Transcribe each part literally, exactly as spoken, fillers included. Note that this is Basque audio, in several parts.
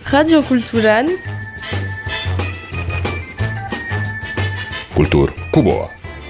Radio Kulturan Kultur Kuboa.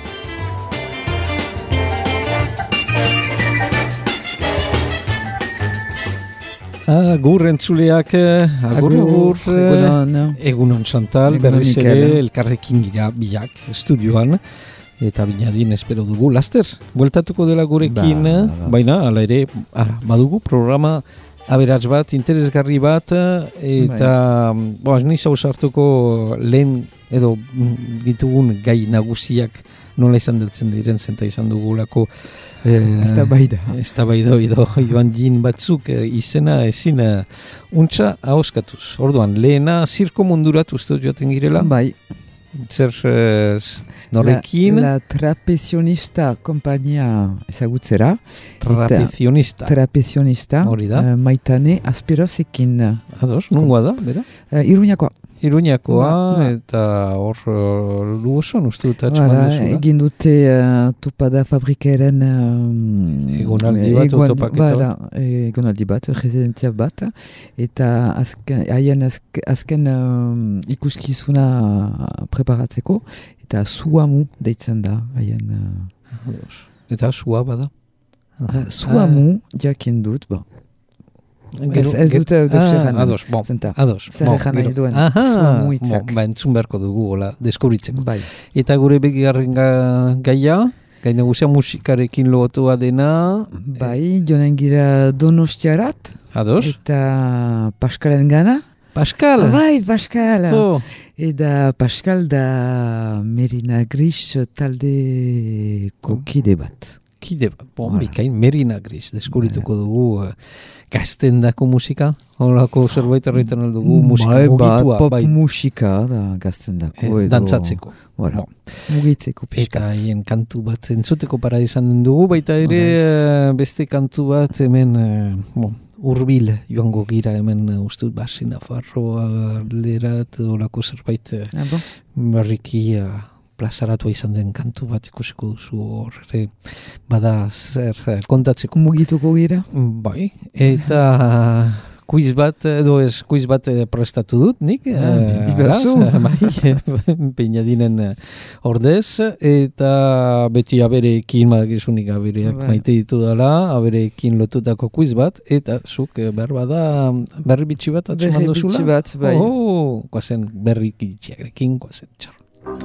Agur entzuleak, agur, agur, egunon, egunon Chantal, berriz ere elkarrekin gira biak estudioan, eta binadin espero dugu, laster, bueltatuko dela gurekin, ba, ba. Baina, ala ere, ara, badugu programa aberats bat, interesgarri bat, eta, bo, niz hau sartuko lehen, edo ditugun gai nagusiak nola izan deltzen diren, zenta izan dugulako, Ez da bai da. Ez da bai da, joan jin batzuk izena ezin untxa ahoskatuz. Orduan, lehena zirko munduratu uste joaten girela? Bai. Zer norekin? La, la trapezionista kompainia ezagutzera. Trapezionista. Trapezionista. Hori da. Uh, Maitane Aspirozekin. Ados, nungoa da, bera? Uh, Iruñakoa. Iruñakoa, ba, eta hor uh, luoson uste dut atxeman duzula. Egin dute uh, tupada fabrikaren um, egonaldi bat, egon, autopaketa bala, egonaldi bat, residentzia bat, eta azken, haien azken, azken um, ikuskizuna preparatzeko, eta suamu deitzen da haien. Uh, eta sua bada? Uh, suamu jakin dut, ba. Ez, ez dute ah, ados, bon, ados. Zer egan nahi duen, suamu itzak. Bon, ba, entzun beharko dugu, hola, deskubritzeko. Bai. Eta gure begigarren ga, gaia, gai nagusia musikarekin lotua dena. Bai, joan gira Donostiarat. Ados. Eta Paskalen gana. Paskal? Bai, Paskal. So. Eta Paskal da Merina Gris taldeko kide bat. Kide bat, bon, voilà. Bikain Merina Gris, deskubrituko dugu uh, gaztendako musika, horako zerbait erreiten aldugu, musika bai, mugitua. Pop bai. Musika da gaztendako. Eh, dantzatzeko. Voilà. Bon. Mugitzeko Eta pixkat. hien kantu bat entzuteko para izan den dugu, baita ere uh, beste kantu bat hemen, uh, bon, urbil joango gira hemen uh, ustut basi Nafarroa lerat, horako zerbait uh, ah, bon? barriki uh, plazaratua izan den kantu bat ikusiko duzu hor, ere, bada zer kontatzeko. Mugituko gira? Bai, eta kuiz bat, edo ez kuiz bat prestatu dut, nik? Ibazu! Bai, peinadinen ordez, eta beti abereekin, badakizunik abereak maite ditu dela, abereekin lotutako kuiz bat, eta zuk behar bada berri bitxi bat atxeman duzula? Berri bitxi bat, bai. Oh, guazen berri bitxiarekin, guazen txarro.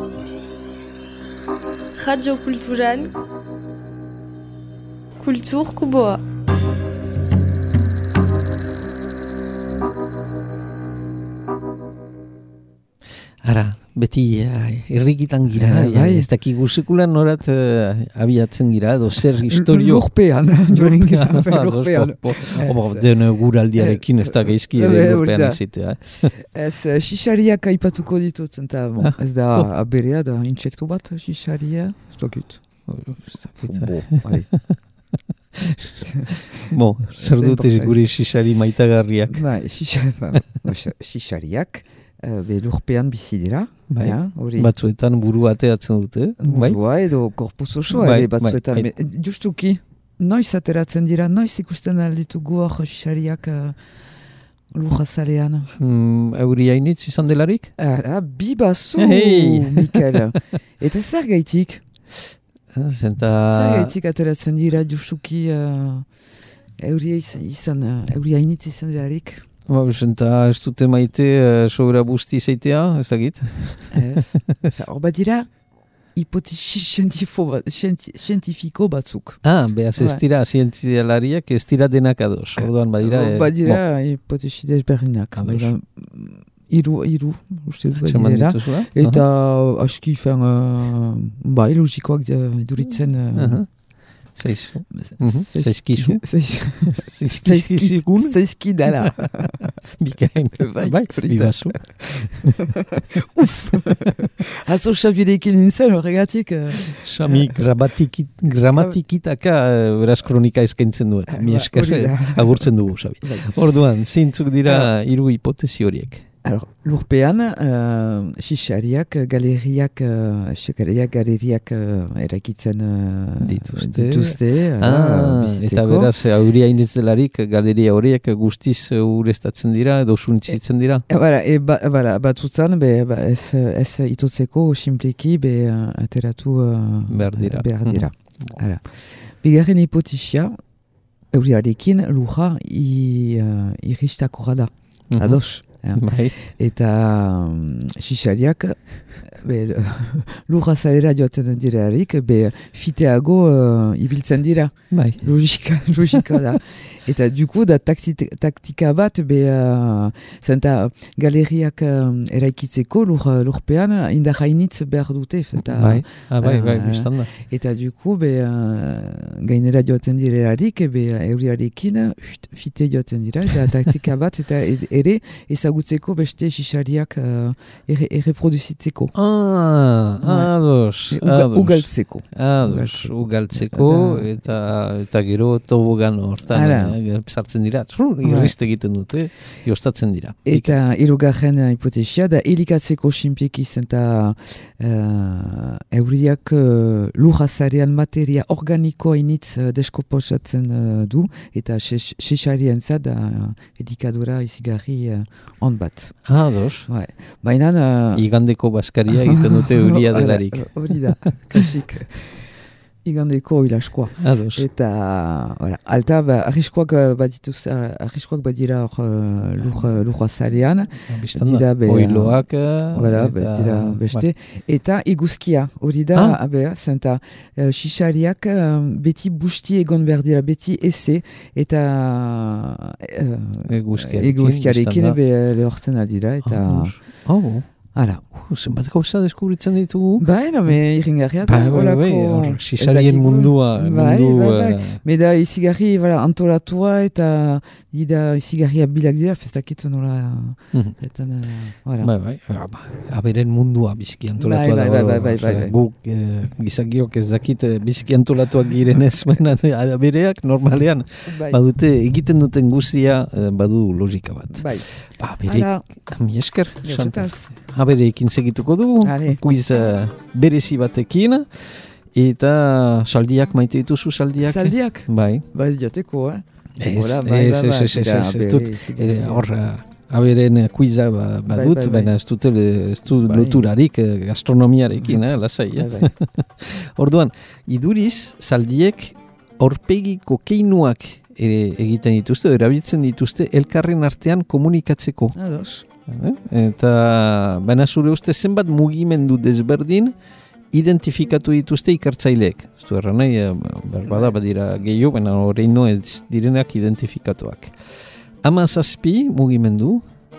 Radio Kulturan Kultur Kuboa. Ara, beti errikitan gira, ja, ja, ez dakigu sekulan norat uh, abiatzen gira, edo zer historio... Lurpean, joan gira, lurpean. Den guraldiarekin ez da geizki lurpean ezitea. Ez, xixariak aipatuko ditut, eta ez da aberea, da intsektu bat, xixaria, ez dakit. Bo, zer dute gure xixari maitagarriak? Ba, xixariak, be lurpean bizi dira. Bai, ja, batzuetan buru ateatzen dute. Burua edo korpus osoa, bai, batzuetan. Bai, bai. Justuki, noiz ateratzen dira, noiz ikusten alditugu hor xixariak uh, lurrazalean. Mm, euri hainitz izan delarik? Ara, bibazu, hey. Mikel. Eta zer gaitik? Zenta... Zer gaitik ateratzen dira, justuki uh, euri izan, uh, euri hainitz izan delarik? Ba, zenta ez dute maite uh, sobera busti zeitea, ez dakit? Ez. Hor bat dira, hipotesi zientifiko batzuk. Ah, behaz ez dira zientzialariak ez dira denak ados. Orduan badira... Hor bat dira, hipotesi desberdinak. Iru, iru, uste dut bat dira. Eta aski, fen, uh, bai, logikoak duritzen... Uh, Zeizu. Zeizkizu. Zeizkizikun. Zeizkidala. Bikain. Bai, bibazu. Uf! Hazo xabirekin nintzen horregatik. Xami gramatikitaka beraz kronika eskaintzen duen. Mi esker agurtzen dugu, Xabi. Orduan, zintzuk dira hiru hipotesi horiek. Alors, lurpean, uh, xixariak, galeriak, uh, xixariak, galeriak uh, erakitzen uh, dituzte. dituzte ah, eta beraz, auria initzelarik, galeria horiek guztiz ureztatzen dira, edo suntzitzen dira? E, bara, e, ba, bara, batzutzan, be, ba, ez, ez itotzeko, simpliki, be, uh, ateratu uh, behar dira. Behar dira. Mm. Bigarren hipotisia, euriarekin luja irristako uh, da, mm-hmm. ados. Ja. Bai. Eta um, xixariak lurra zalera joatzen dirarik, be fiteago uh, ibiltzen dira. Bai. Logika, logika da. Eta duku da taksi, taktika bat, be uh, zenta galeriak uh, eraikitzeko lur, lurpean indar hainitz behar dute. Eta, bai, ah, bai, bai, uh, biztan da. Eta duku be uh, gainera joatzen dirarik, be euriarekin fite joatzen dira, eta taktika bat, eta ere ezagutzeko beste xixariak uh, ere, erreproduzitzeko. Ah, ados, ados. Ugaltzeko. Ados, ugaltzeko, eta, eta gero tobogan hortan sartzen dira. Irriste egiten dute, jostatzen dira. Eta hirugarren hipotesia da elikatzeko sinpliki zen eta uh, euriak uh, lurrazarean materia organikoa initz uh, deskoposatzen uh, du, eta xixarien zat da uh, elikadura izigarri uh, on bat. Ados. Bai. Baina... Uh, Igandeko baskaria egiten dute euria delarik. Hori da, kasik. Igandeko ilaskoa. Ados. Eta, ora, alta, ba, arriskoak bat dituz, arriskoak bat dira uh, lurra zarean. Dira be... Oiloak. Voilà, eta... dira beste. Ba. Eta iguzkia, hori da, ah? abe, zenta, uh, xixariak uh, beti busti egon behar dira, beti eze, eta uh, eguzkiarekin be lehortzen aldira, eta... Oh, oh. Hala. Uh, zenbat gauza deskubritzen ditugu? Bai, no, me irringarria. Bai, bai, bai, hor, xixarien mundua. Bai, mundu, bai, bai. Uh... Meda izigarri, voilà, antolatua eta ida izigarria bilak dira, festakit nola... Mm-hmm. Eta, uh, voilà. Bai, bai, aberen mundua biziki antolatua bai, da. Bai, bai, bai, bai, bai. Guk eh, gizakiok ez dakit biziki antolatuak girenez, baina abereak normalean bai. Badute egiten duten guzia eh, badu logika bat. Bai. Ba, berek, mi esker, abereekin segituko du, Ale. Kuiz uh, berezi batekin, eta saldiak maite dituzu saldiak? Saldiak? Bai. Ba ez jateko, eh? Ez, ez, ez, ez, dut, hor, aberen kuiza badut, baina ez dut loturarik gastronomiarekin, lasai. Orduan, iduriz, saldiek aurpegiko keinuak egiten dituzte, erabiltzen dituzte elkarren artean komunikatzeko. Ados. Eta baina zure uste zenbat mugimendu desberdin identifikatu dituzte ikertzaileek. Ez du erran nahi, berbada badira gehiago, baina horreino ez direnak identifikatuak. Hamazazpi mugimendu,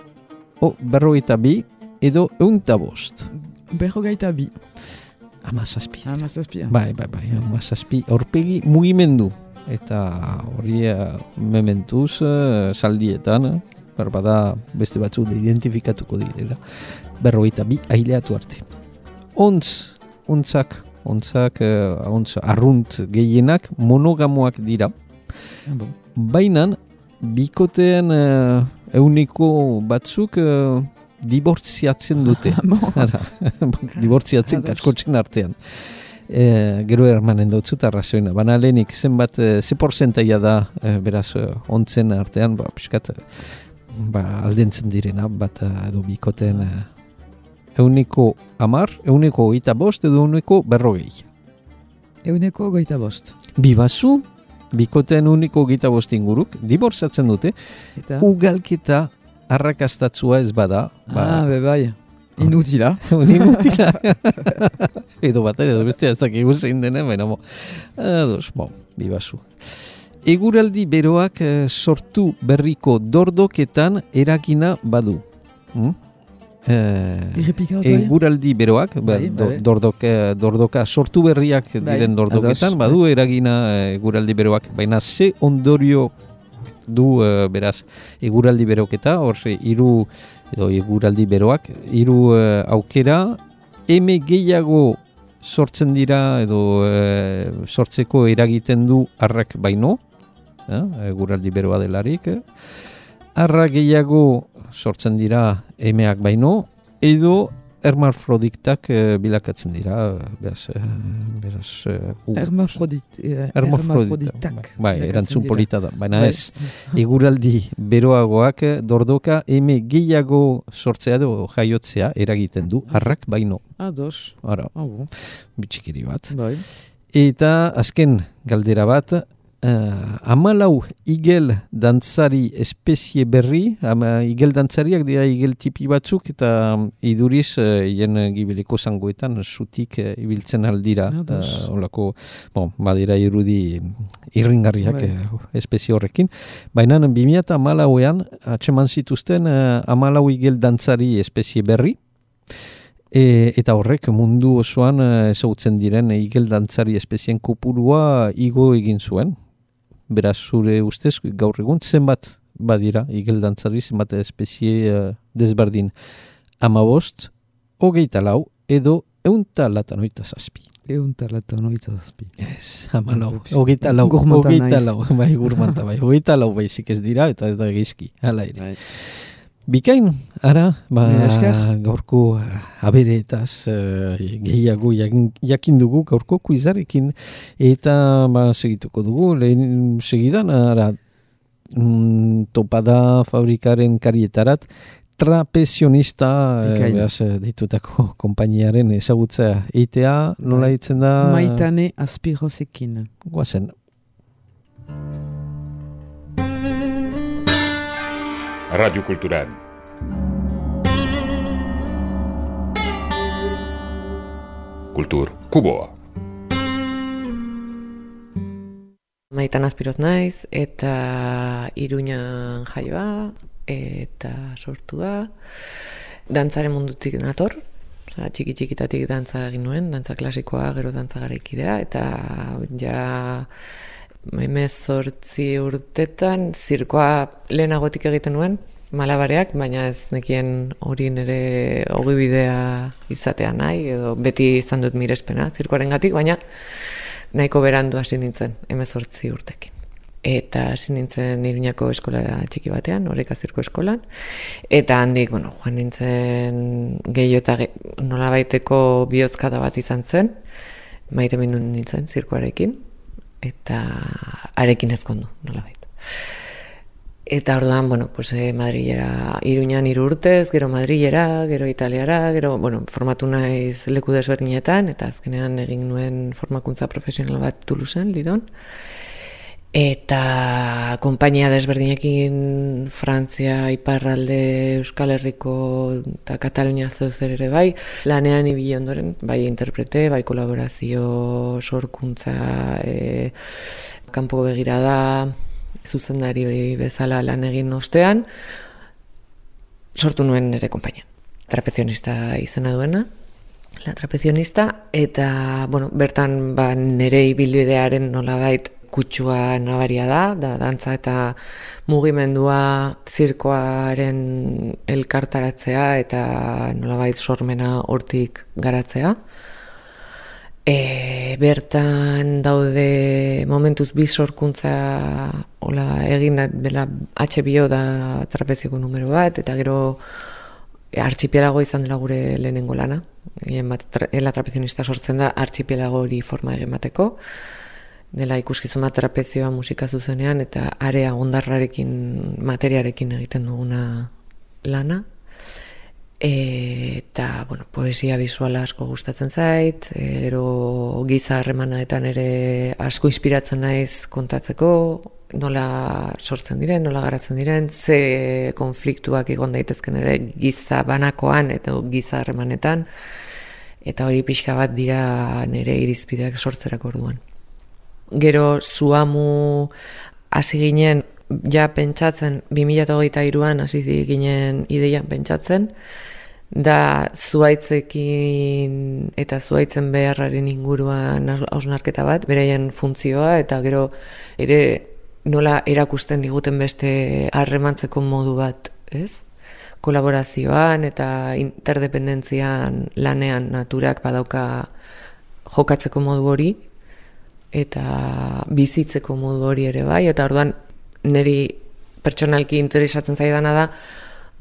o berrogeita bi, edo eunta bost. Berrogeita bi. Hamazazpi. Hamazazpi. Bai, bai, bai, hamazazpi aurpegi mugimendu. Eta hori mementuz saldietan, berbada beste batzuk identifikatuko dira. Berrogeita bi aileatu arte. Ontz, ontzak, ontzak, ontz, arrunt gehienak monogamoak dira. Baina, bikoteen uh, euneko batzuk uh, dibortziatzen dute. Dibortziatzen kaskotzen artean. E, gero ermanen dautzu eta razoina. Baina lehenik zenbat, e, ze porzentaia da, e, beraz, e, ontzen artean, ba, piskat, ba, aldentzen direna, bat edo bikoten e, euneko amar, euneko goita bost, edo euneko berrogei. Euneko goita bost. Bibazu, bikoten euneko goita bost inguruk, dibortzatzen dute, eta ugalketa arrakastatzua ez bada. Ba, ah, bebai. Inutila. Inutila. Edo bat, edo beste ezak eguzein dena, baina mo. Ados, bo, bibazu. Eguraldi beroak sortu berriko dordoketan eragina badu. Hmm? Eh, eguraldi beroak, bai, do, dordoke, dordoka sortu berriak bai, diren dordoketan, ados, badu eragina eguraldi beroak. Baina ze ondorio du uh, beraz eguraldi beroketa, horre hiru edo eguraldi beroak, hiru uh, aukera, eme gehiago sortzen dira edo uh, sortzeko eragiten du arrak baino, eh? Eguraldi beroa delarik. Eh? Arra gehiago sortzen dira emeak baino, edo hermafroditak uh, bilakatzen dira, beraz... Uh, beraz uh, Hermafrodit, uh, hermafroditak. Bai, erantzun polita da, baina bai. Ez. Eguraldi beroagoak dordoka eme gehiago sortzea edo jaiotzea eragiten du, harrak baino. Ados. Ara, oh. bitxikiri bat. Bai. Eta azken galdera bat, Uh, amalau igel dantzari espezie berri, ama igel dantzariak dira igel tipi batzuk, eta um, iduriz, hien uh, gibeleko zangoetan, sutik uh, ibiltzen aldira. Uh, olako, bon, badira irudi irringarriak uh, espezie horrekin. Baina, bi mila hamalauean, atseman zituzten uh, amalau igel dantzari espezie berri, E, eta horrek mundu osoan uh, ezagutzen diren igel dantzari espezien kopurua igo egin zuen. Beraz, zure ustez, gaur egun, zenbat badira igel dantzari, zenbat espezie uh, desberdin. Amabost, hogeita lau, edo eunta latanoita zazpi. Eunta latanoita zazpi. Ez, amalau, hogeita lau, hogeita lau, bai, gurmanta, bai, hogeita lau baizik ez dira, eta ez da egizki, hala ere. Bikain, ara, ba, gaurko aberetaz uh, gehiago jakin dugu gaurko kuizarekin, eta ba, segituko dugu, lehen segidan, ara, mm, topada fabrikaren karietarat, trapezionista, eh, beraz, deitutako konpainiaren ezagutza eitea, nola ditzen da? Maitane Azpirozekin. Guazen. Radio Kulturan. Kultur Kuboa. Maitan Azpiroz naiz, eta Iruñan jaioa, eta sortua. Dantzaren mundutik nator, oza, txiki-txikitatik dantza egin nuen, dantza klasikoa, gero dantza garaikidea, eta ja... Hemezortzi urtetan, zirkoa lehenagotik egiten nuen, malabareak, baina ez nekien hori nire ogibidea izatea nahi, edo beti izan dut mirespena zirkoaren gatik, baina nahiko berandu hasi nintzen, hemezortzi urtekin. Eta hasi nintzen Iruñako eskola txiki batean, Oreka Zirko eskolan, eta handik, bueno, joan nintzen gehiago eta ge, nolabaiteko bihotzkada bat izan zen, maite mindu nintzen zirkoarekin, eta arekin ezkondu, nolabait. Eta orduan, bueno, pues eh, Madrilera, Iruñan hiru urtez, gero Madrilera, gero Italiara, gero, bueno, formatu naiz leku desberdinetan, eta azkenean egin nuen formakuntza profesional bat Toulouseen, Lidon. Eta konpainia desberdinekin Frantzia, Iparralde, Euskal Herriko eta Katalunia zeuzer ere bai, lanean ibili ondoren, bai interprete, bai kolaborazio, sorkuntza, e, kanpoko begirada, zuzendari bezala lan egin ostean, sortu nuen nire konpainia. Trapezionista izena duena, la trapezionista, eta bueno, bertan ba, nire ibilbidearen nolabait kutsua nabaria da, da dantza eta mugimendua zirkoaren elkartaratzea eta nolabait sormena hortik garatzea. E, bertan daude momentuz bi sorkuntza hola, egin da, dela H B O da trapezioko numero bat, eta gero e, archipielago izan dela gure lehenengo lana. Egin bat, tra, ela trapezionista sortzen da archipielago hori forma egin bateko. Dela ikuskizun bat trapezioa musika zuzenean, eta area ondarrarekin, materiarekin egiten duguna lana. E, eta, bueno, poesia bisuala asko gustatzen zait, ero giza harremanetan ere asko inspiratzen naiz kontatzeko, nola sortzen diren, nola garatzen diren, ze konfliktuak egon daitezken ere giza banakoan eta giza harremanetan, eta hori pixka bat dira nire irizpideak sortzerako orduan. Gero Zuamu hasi ginen ja pentsatzen, bi mila hogeita hiruan hasi ginen ideian pentsatzen, da zuaitzekin eta zuaitzen beharraren inguruan hausnarketa bat, beraien funtzioa, eta gero ere nola erakusten diguten beste harremantzeko modu bat, ez? Kolaborazioan eta interdependentzian lanean naturak badauka jokatzeko modu hori, eta bizitzeko modu hori ere bai, eta orduan niri pertsonalki interesatzen zaidana da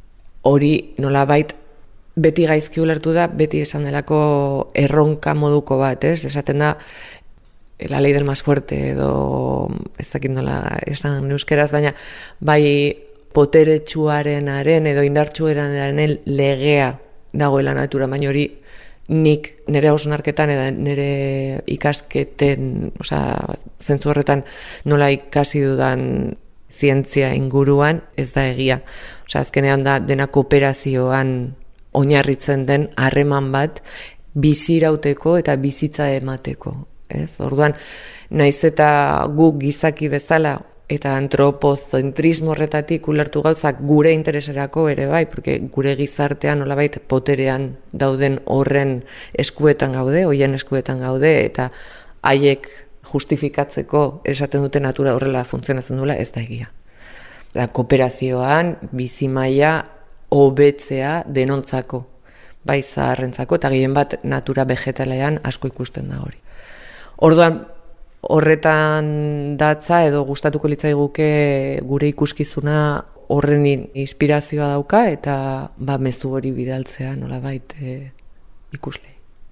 hori nolabait beti gaizki ulertu da, beti esan delako erronka moduko bat, ez? Esaten da, la ley del más fuerte edo ez dakit nola esan euskeraz, baina bai poteretsuarenaren edo indartsuarenaren legea dagoela natura, baina hori nik nire hausnarketan eta nire ikasketen, osea, zentzu horretan nola ikasi dudan zientzia inguruan ez da egia. Osea, azkenean da dena kooperazioan oinarritzen den harreman bat bizirauteko eta bizitza emateko. Ez? Orduan, naiz eta guk gizaki bezala eta antropozentrismo horretatik ulertu gauzak gure intereserako ere bai, porque gure gizartean nolabait poterean dauden horren eskuetan gaude, hoien eskuetan gaude, eta haiek justifikatzeko esaten dute natura horrela funtzionatzen duela, ez da egia. Da, kooperazioan, bizimaia hobetzea denontzako, bai zaharrentzako, eta gehien bat natura vegetalean asko ikusten da hori. Orduan, horretan datza edo gustatuko litzaiguke gure ikuskizuna horren inspirazioa dauka eta ba mezu hori bidaltzea nolabait e, ikuslei.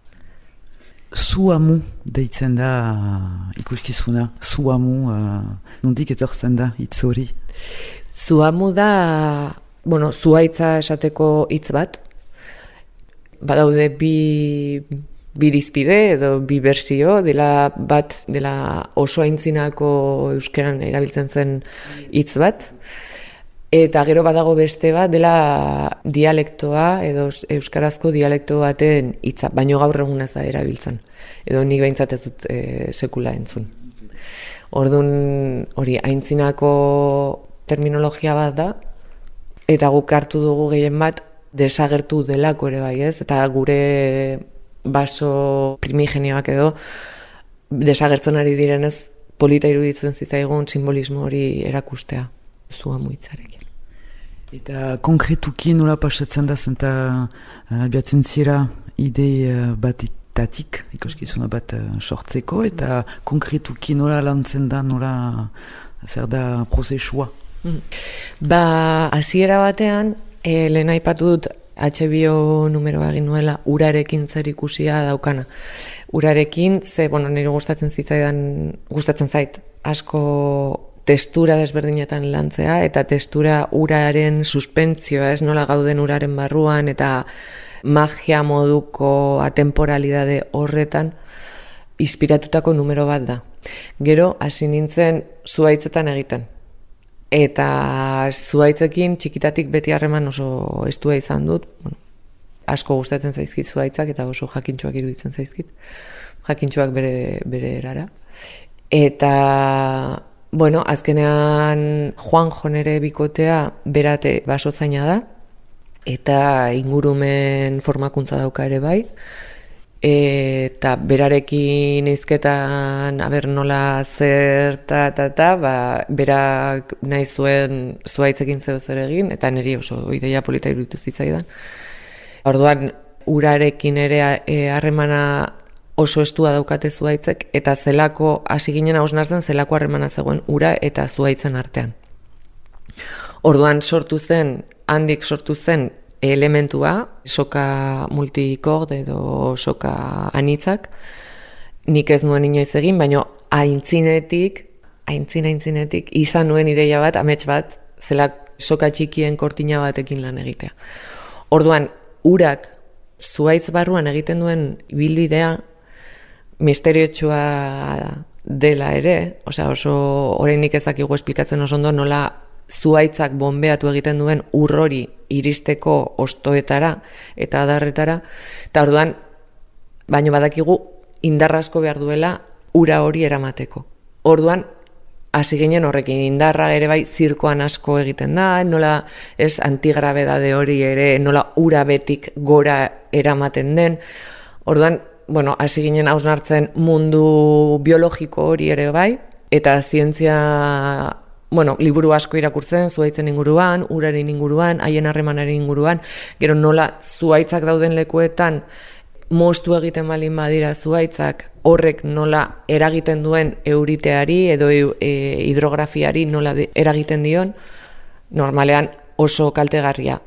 Zuamu deitzen da ikuskizuna, zuamu uh, nondik etortzen da hitz hori? Zuamu da, bueno, zuhaitza esateko hitz bat, badaude bi birizpide edo bi bersio, dela bat dela oso aintzinako euskeran erabiltzen zen hitz bat, eta gero badago beste bat dela dialektoa edo euskarazko dialekto baten hitza, baino gaur egun ez da erabiltzen, edo nik behintzat ez dut e, sekula entzun. Orduan hori aintzinako terminologia bat da, eta guk hartu dugu gehien bat desagertu delako ere bai, ez? Eta gure baso primigenioak edo desagertzen ari direnez polita iruditzen zitzaigun simbolismo hori erakustea zuamu hitzarekin. Eta konkretuki nola pasatzen da zenta uh, biatzen zira idei uh, batetatik, ikuskizuna bat uh, sortzeko, eta konkretuki nola lantzen da, nola zer da prozesua? Mm. Ba, hasiera batean, e, lehen aipatu dut H B O numeroa egin nuela urarekin zer ikusia daukana. Urarekin, ze, bueno, nire gustatzen zitzaidan, gustatzen zait, asko testura desberdinetan lantzea, eta testura uraren suspentzioa, ez nola gauden uraren barruan, eta magia moduko atemporalidade horretan inspiratutako numero bat da. Gero, hasi nintzen zuhaitzetan egiten. Eta zuhaitzekin txikitatik beti harreman oso estua izan dut, bueno, asko gustatzen zaizkit zuhaitzak eta oso jakintsuak iruditzen zaizkit, jakintsuak bere, bere erara. Eta, bueno, azkenean Juanjo nere bikotea berate basotzaina da, eta ingurumen formakuntza dauka ere bai, eta berarekin izketan aber nola zer ta ta ta, ba, berak nahi zuen zuhaitzekin zeo zer egin, eta niri oso ideia polita iruditu zitzaidan. Orduan, urarekin ere harremana oso estua daukate zuhaitzek, eta zelako, hasi ginen hausnartzen, zelako harremana zegoen ura eta zuhaitzen artean. Orduan sortu zen, handik sortu zen, elementua, soka multikord edo soka anitzak, nik ez nuen inoiz egin, baina aintzinetik, aintzin aintzinetik, izan nuen ideia bat, amets bat, zela soka txikien kortina batekin lan egitea. Orduan, urak zuhaitz barruan egiten duen ibilbidea, misteriotsua dela ere, osea oso oraindik ezakigu esplikatzen oso ondo nola zuhaitzak bonbeatu egiten duen urrori iristeko ostoetara eta adarretara, eta orduan, baino badakigu indarrasko behar duela ura hori eramateko. Orduan, hasi ginen horrekin indarra ere bai zirkoan asko egiten da, nola ez antigrabedade hori ere, nola ura betik gora eramaten den. Orduan, bueno, hasi ginen hausnartzen mundu biologiko hori ere bai, eta zientzia, bueno, liburu asko irakurtzen, zuhaitzen inguruan, uraren inguruan, haien harremanaren inguruan, gero nola zuhaitzak dauden lekuetan moztu egiten balin badira zuhaitzak, horrek nola eragiten duen euriteari edo e, hidrografiari nola de, eragiten dion, normalean oso kaltegarria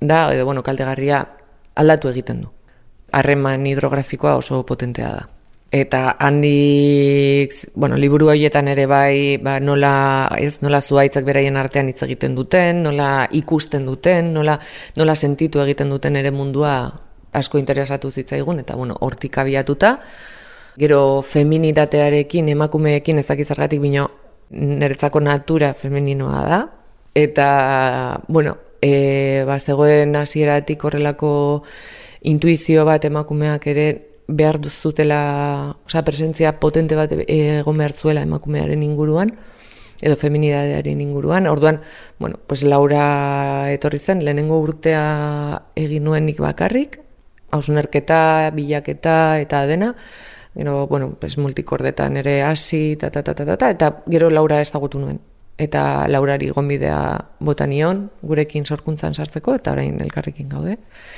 da, edo bueno, kaltegarria aldatu egiten du. Harreman hidrografikoa oso potentea da. Eta handik, bueno, liburu horietan ere bai, ba, nola, ez, nola zuhaitzak beraien artean hitz egiten duten, nola ikusten duten, nola, nola sentitu egiten duten ere mundua asko interesatu zitzaigun, eta bueno, hortik abiatuta, gero feminitatearekin, emakumeekin ezakizargatik bino, niretzako natura femeninoa da, eta, bueno, e, ba, zegoen hasieratik horrelako intuizio bat emakumeak ere behar duzutela, osea, presentzia potente bat egon behar zuela emakumearen inguruan, edo feminidadearen inguruan. Orduan, bueno, pues Laura etorri zen, lehenengo urtea egin nuenik bakarrik, hausnarketa, bilaketa eta dena, gero, bueno, pues multikordetan ere hasi, ta, ta, ta, ta, ta, eta gero Laura ezagutu nuen. Eta Laurari gonbidea bota nion, gurekin sorkuntzan sartzeko, eta orain elkarrekin gaude.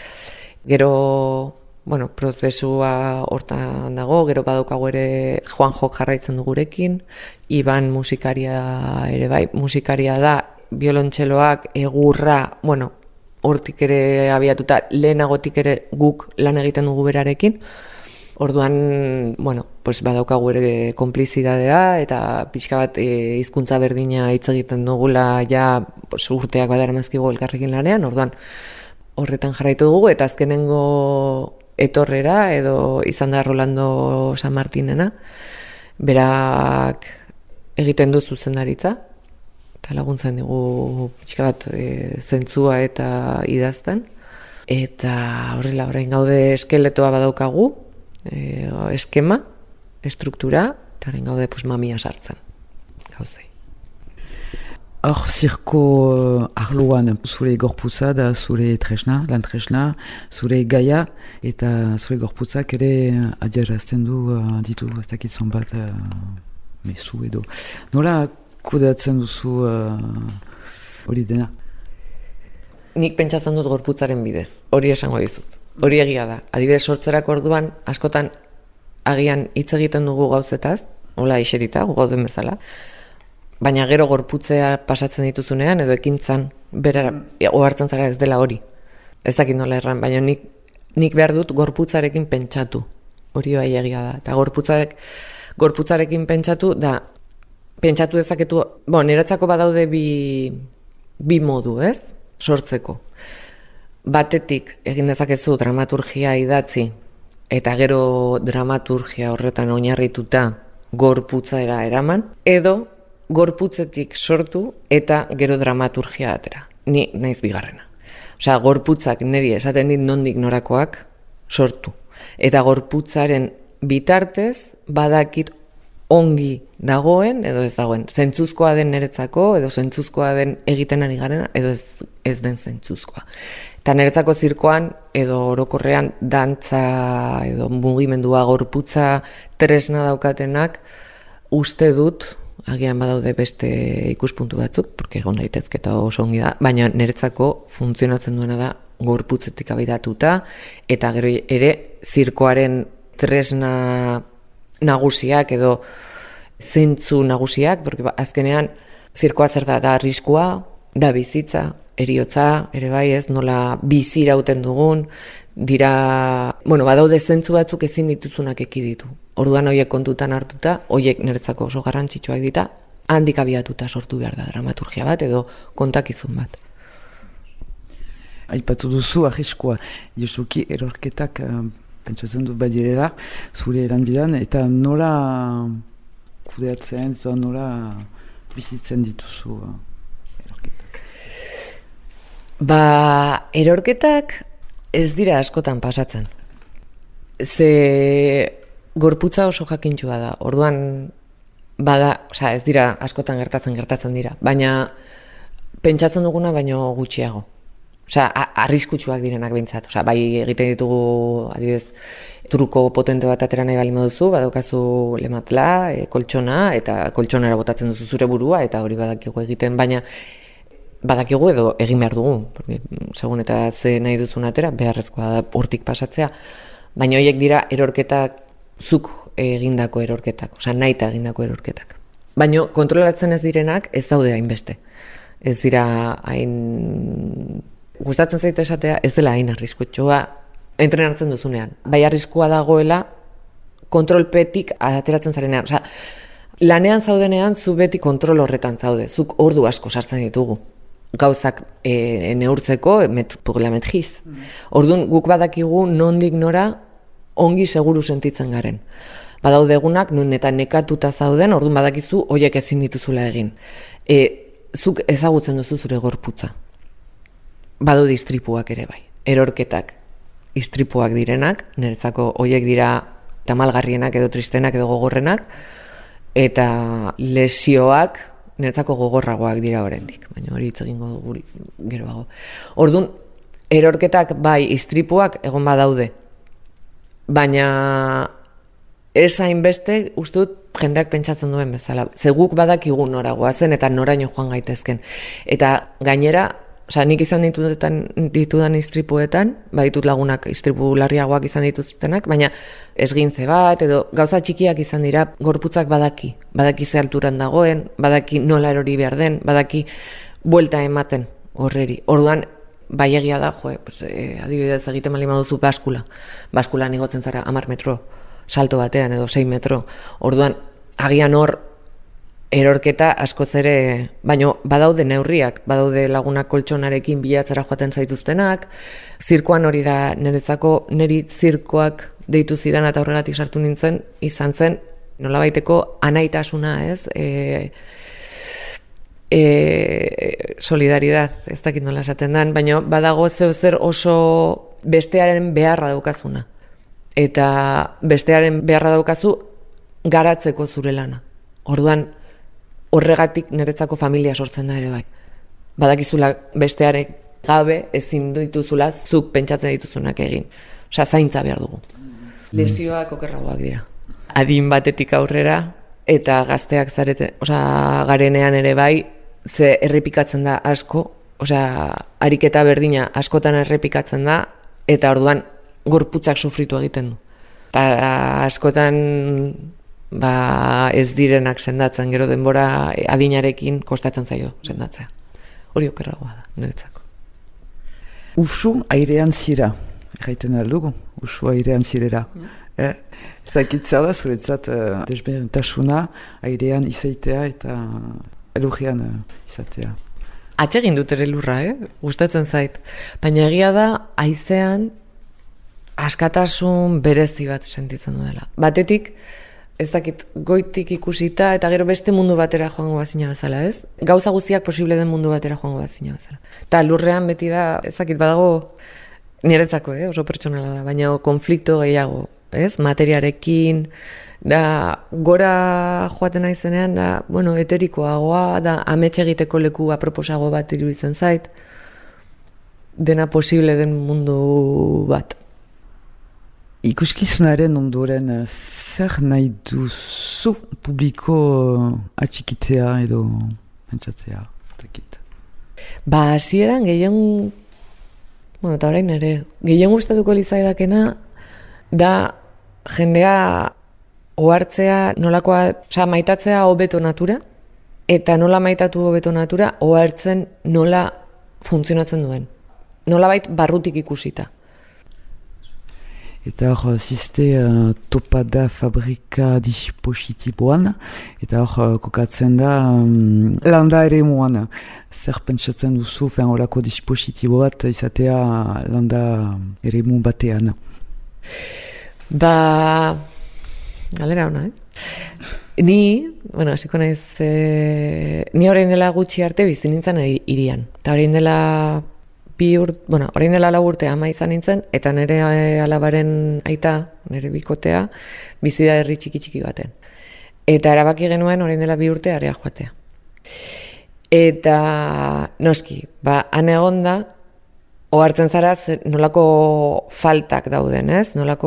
Gero, bueno, prozesua hortan dago, gero badaukagu ere Juanjok jarraitzen du gurekin, Iban musikaria ere bai, musikaria da, biolontxeloak, egurra, bueno, hortik ere abiatuta, lehenagotik ere guk lan egiten dugu berarekin, orduan, bueno, pues badaukagu ere konplizidadea, eta pixka bat e, hizkuntza berdina hitz egiten dugula, ja, pues, urteak badaramazkigu elkarrekin lanean, orduan, horretan jarraitu dugu, eta azkenengo etorrera, edo izan da Rolando San Martinena, berak egiten du zuzendaritza, eta laguntzen digu pixka bat e, zentzua eta idazten, eta horrela orain gaude eskeletoa badaukagu, e, eskema, estruktura, eta orain gaude pues, mamia sartzen, gauzei. Hor, zirko uh, arloan zure gorputza da zure tresna, lan tresna, zure gaia, eta zure gorputzak ere adierazten du uh, ditu, ez dakit zonbat uh, mezu edo. Nola kudeatzen duzu hori uh, dena? Nik pentsatzen dut gorputzaren bidez, hori esango dizut. Hori egia da. Adibidez sortzerako orduan, askotan agian hitz egiten dugu gauzetaz, hola iserita, gauden bezala, baina gero gorputzea pasatzen dituzunean, edo ekintzan, bera, ohartzen zara ez dela hori. Ez dakit nola erran, baina nik, nik behar dut gorputzarekin pentsatu. Hori bai egia da. Eta gorputzarek, gorputzarekin pentsatu, da, pentsatu dezaketu, bo, niretzako badaude bi, bi modu, ez? Sortzeko. Batetik, egin dezakezu dramaturgia idatzi, eta gero dramaturgia horretan oinarrituta gorputzera eraman, edo gorputzetik sortu eta gero dramaturgia atera. Ni naiz bigarrena. Osea, gorputzak niri esaten dit nondik norakoak sortu. Eta gorputzaren bitartez badakit ongi dagoen edo ez dagoen. Zentzuzkoa den niretzako edo zentzuzkoa den egiten ari garena edo ez, ez den zentzuzkoa. Eta niretzako zirkoan edo orokorrean dantza edo mugimendua gorputza tresna daukatenak uste dut agian badaude beste ikuspuntu batzuk, porque egon daitezke eta oso ongi da, baina niretzako funtzionatzen duena da gorputzetik abidatuta, eta gero ere zirkoaren tresna nagusiak edo zentzu nagusiak, porque azkenean zirkoa zer da, da arriskua, da bizitza, eriotza, ere bai ez, nola bizirauten dugun, dira, bueno, badaude zentzu batzuk ezin dituzunak ekiditu. Orduan horiek kontutan hartuta, horiek niretzako oso garrantzitsuak dita, handik abiatuta sortu behar da dramaturgia bat edo kontakizun bat. Aipatu duzu arriskua, Josuki erorketak uh, pentsatzen dut badirela zure eranbidan, eta nola kudeatzen, nola bizitzen dituzu uh, erorketak? Ba, erorketak ez dira askotan pasatzen. Ze gorputza oso jakintxua da. Orduan bada, osea, ez dira askotan gertatzen gertatzen dira, baina pentsatzen duguna baino gutxiago. Osea, arriskutsuak direnak behintzat. Osea, bai egiten ditugu, adibidez, truko potente bat atera nahi balima duzu, badaukazu lematla, e, koltsona, eta koltsonera botatzen duzu zure burua, eta hori badakigu egiten, baina badakigu edo egin behar dugu, porque, segun eta ze nahi duzun atera, beharrezkoa da hortik pasatzea, baina horiek dira erorketak, zuk egindako erorketak, osea nahita egindako erorketak. Baina kontrolatzen ez direnak ez daude hainbeste. Ez dira hain gustatzen zaite esatea ez dela hain arriskutsua entrenatzen duzunean. Bai arriskua dagoela kontrolpetik ateratzen zarenean. Osea, lanean zaudenean zu beti kontrol horretan zaude. Zuk ordu asko sartzen ditugu. Gauzak e, neurtzeko met pour la maîtrise. Mm. Orduan guk badakigu nondik nora ongi seguru sentitzen garen. Badaude egunak nun eta nekatuta zauden, orduan badakizu hoiek ezin dituzula egin. E, zuk ezagutzen duzu zure gorputza. Badaude istripuak ere bai. Erorketak istripuak direnak, niretzako hoiek dira tamalgarrienak edo tristenak edo gogorrenak, eta lesioak niretzako gogorragoak dira oraindik, baina hori hitz egingo dugu geroago. Orduan, erorketak bai istripuak egon badaude, baina ez hainbeste uste dut jendeak pentsatzen duen bezala. Ze guk badakigu nora goazen eta noraino joan gaitezken. Eta gainera, osea, nik izan ditudan, ditudan istripuetan, baditut lagunak istripu larriagoak izan dituztenak, baina esgintze bat, edo gauza txikiak izan dira, gorputzak badaki. Badaki ze alturan dagoen, badaki nola erori behar den, badaki buelta ematen horreri. Orduan, bai egia da, joe, pues, eh, adibidez egiten bali maduzu baskula. Baskulan igotzen zara hamar metro, salto batean edo sei metro. Orduan, agian hor, erorketa askoz ere, baino badaude neurriak, badaude lagunak koltsonarekin bilatzera joaten zaituztenak, zirkoan hori da niretzako, niri zirkoak deitu zidan eta horregatik sartu nintzen, izan zen, nolabaiteko anaitasuna, ez? E, e, solidaridad, ez dakit nola esaten den, baina badago zeu zer oso bestearen beharra daukazuna. Eta bestearen beharra daukazu garatzeko zure lana. Orduan, horregatik niretzako familia sortzen da ere bai. Badakizula bestearen gabe ezin dituzula zuk pentsatzen dituzunak egin. Osea, zaintza behar dugu. Lesioak okerragoak dira. Adin batetik aurrera eta gazteak zarete, osea, garenean ere bai, ze errepikatzen da asko, osea, ariketa berdina askotan errepikatzen da, eta orduan gorputzak sufritu egiten du. Eta askotan ba, ez direnak sendatzen, gero denbora adinarekin kostatzen zaio sendatzea. Hori okerragoa da, niretzako. Usu airean zira, erraiten aldugu, usu airean zirera. Mm. Eh, zakitza da, zuretzat uh, desberdintasuna airean izaitea eta elurrean uh, izatea. Atsegin dut ere lurra, eh? Gustatzen zait. Baina egia da, haizean askatasun berezi bat sentitzen duela. Batetik, ez dakit, goitik ikusita eta gero beste mundu batera joango bazina bezala, ez? Gauza guztiak posible den mundu batera joango bazina bezala. Eta lurrean beti da, ez dakit, badago niretzako, eh? Oso pertsonala da, baina konflikto gehiago, ez? Materiarekin, da gora joaten naizenean, da, bueno, eterikoagoa, da amets egiteko leku aproposago bat iruditzen zait, dena posible den mundu bat. Ikuskizunaren ondoren zer nahi duzu publiko atxikitzea edo pentsatzea? Ba, hasieran gehien, bueno, eta orain ere, gehien gustatuko lizaidakena da jendea ohartzea nolakoa, oza, maitatzea hobeto natura, eta nola maitatu hobeto natura, ohartzen nola funtzionatzen duen. Nolabait barrutik ikusita. Eta hor, ziste uh, topada fabrika dispositiboan, eta hor, uh, kokatzen da um, landa ere moan. Zer pentsatzen duzu, fen horako dispositibo bat izatea landa ere mu batean. Ba, galera hona, eh? Ni, bueno, hasiko naiz, eh, ni orain dela gutxi arte bizi nintzen hirian. Eta orain dela bi urt, bueno, orain dela lau urte ama izan nintzen, eta nire alabaren aita, nire bikotea, bizi da herri txiki txiki baten. Eta erabaki genuen orain dela bi urte area joatea. Eta noski, ba, han egon da, ohartzen zara nolako faltak dauden, ez? Nolako,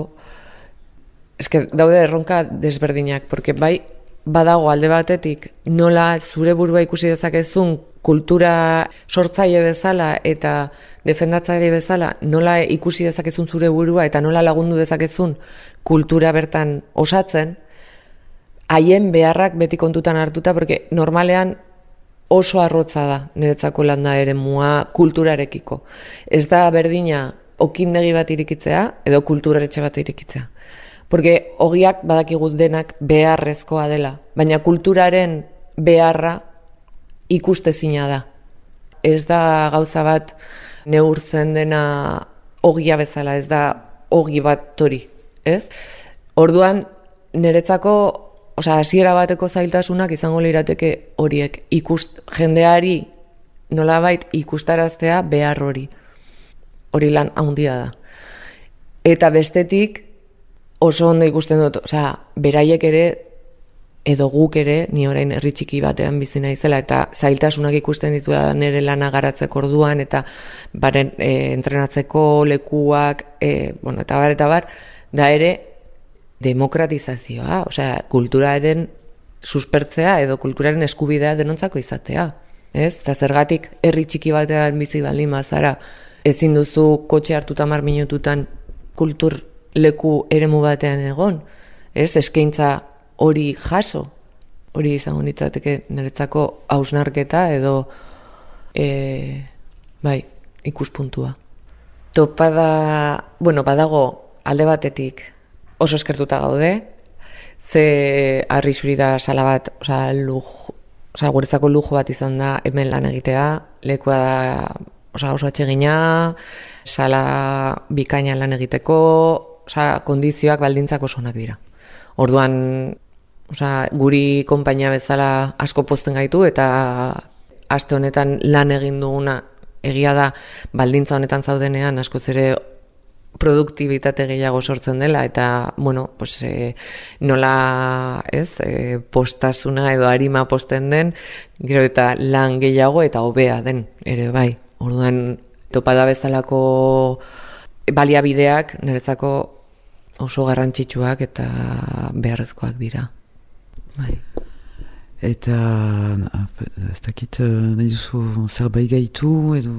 eske daude erronka desberdinak, porque bai, badago alde batetik nola zure burua ikusi dezakezun kultura sortzaile bezala eta defendatzaile bezala nola ikusi dezakezun zure burua eta nola lagundu dezakezun kultura bertan osatzen, haien beharrak beti kontutan hartuta, porque normalean oso arrotza da niretzako landa eremua kulturarekiko. Ez da berdina okindegi bat irikitzea edo kulturaretxe bat irikitzea. Porque ogiak badakigu denak beharrezkoa dela, baina kulturaren beharra ikustezina da. Ez da gauza bat neurtzen dena ogia bezala, ez da ogi bat tori, ez? Orduan, niretzako, osea, hasiera bateko zailtasunak izango lirateke horiek ikust jendeari nolabait ikustaraztea behar hori. Hori lan handia da. Eta bestetik oso ondo ikusten dut, osea, beraiek ere edo guk ere, ni orain herri txiki batean bizi naizela eta zailtasunak ikusten ditu da nire lana garatzeko orduan eta baren e, entrenatzeko lekuak, e, bueno, eta bar eta bar, da ere demokratizazioa, osea, kulturaren suspertzea edo kulturaren eskubidea denontzako izatea, ez? Eta zergatik herri txiki batean bizi baldin bazara, ezin duzu kotxe hartuta hamar minututan kultur leku eremu batean egon, ez? Eskaintza hori jaso, hori izango nitzateke niretzako hausnarketa edo e, bai, ikuspuntua. Topada, bueno, badago alde batetik oso eskertuta gaude, ze harri zuri da sala bat, osea, luj, osea, guretzako lujo bat izan da hemen lan egitea, lekua da, osea, oso atsegina, sala bikaina lan egiteko, osea, kondizioak baldintzak oso onak dira. Orduan, osea, guri konpainia bezala asko pozten gaitu eta aste honetan lan egin duguna egia da baldintza honetan zaudenean askoz ere produktibitate gehiago sortzen dela eta, bueno, pues, e, nola, ez, e, postasuna edo arima posten den, gero eta lan gehiago eta hobea den, ere bai. Orduan, topada bezalako baliabideak niretzako oso garrantzitsuak eta beharrezkoak dira. Bai. Eta, ez dakit, nahi duzu zerbait gaitu edo...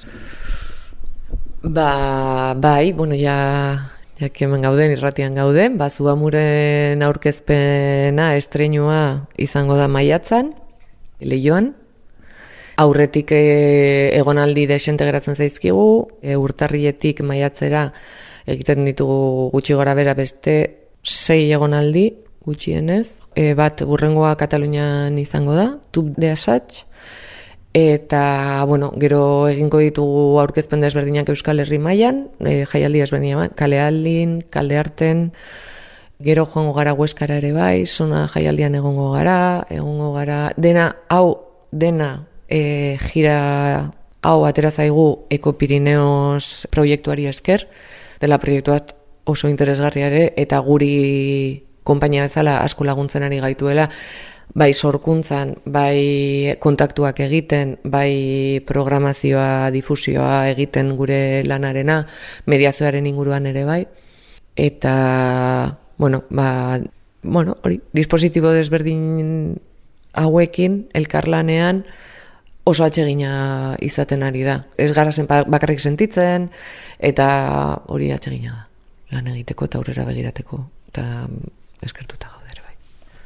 Ba, bai, bueno, ja, ja hemen gauden, irratian gauden, ba, Zuamuren aurkezpena, estreinua izango da maiatzan, Leioan. Aurretik e, egonaldi desente geratzen zaizkigu, e, urtarrietik maiatzera egiten ditugu gutxi gora bera beste sei egonaldi gutxienez. E, bat burrengoa Katalunian izango da, Tub de Asatx, eta, bueno, gero egingo ditugu aurkezpen desberdinak Euskal Herri mailan, e, jaialdi desberdinak, Kalealdin, Kaldearten, gero joango gara Hueskara ere bai, Sona jaialdian egongo gara, egongo gara, dena, hau, dena, e, gira, hau atera zaigu Eko Pirineos proiektuari esker, dela proiektuat oso interesgarria ere, eta guri konpainia bezala asko laguntzen ari gaituela, bai sorkuntzan, bai kontaktuak egiten, bai programazioa, difusioa egiten gure lanarena, mediazioaren inguruan ere bai, eta, bueno, ba, bueno, hori, dispositibo desberdin hauekin, elkarlanean, oso atsegina izaten ari da. Ez gara zen bakarrik sentitzen, eta hori atsegina da, lan egiteko eta aurrera begirateko, eta eskertuta gaude ere bai.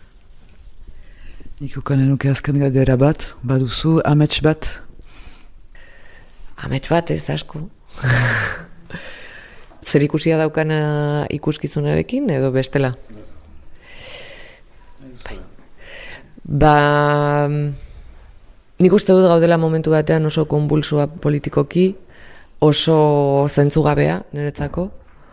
Nik ukanen nuke azken galdera bat, baduzu amets bat? Amets bat ez asko. Zer ikusia daukana ikuskizunarekin edo bestela? Bai. Ba, nik uste dut gaudela momentu batean oso konbulsua politikoki, oso zentzugabea niretzako.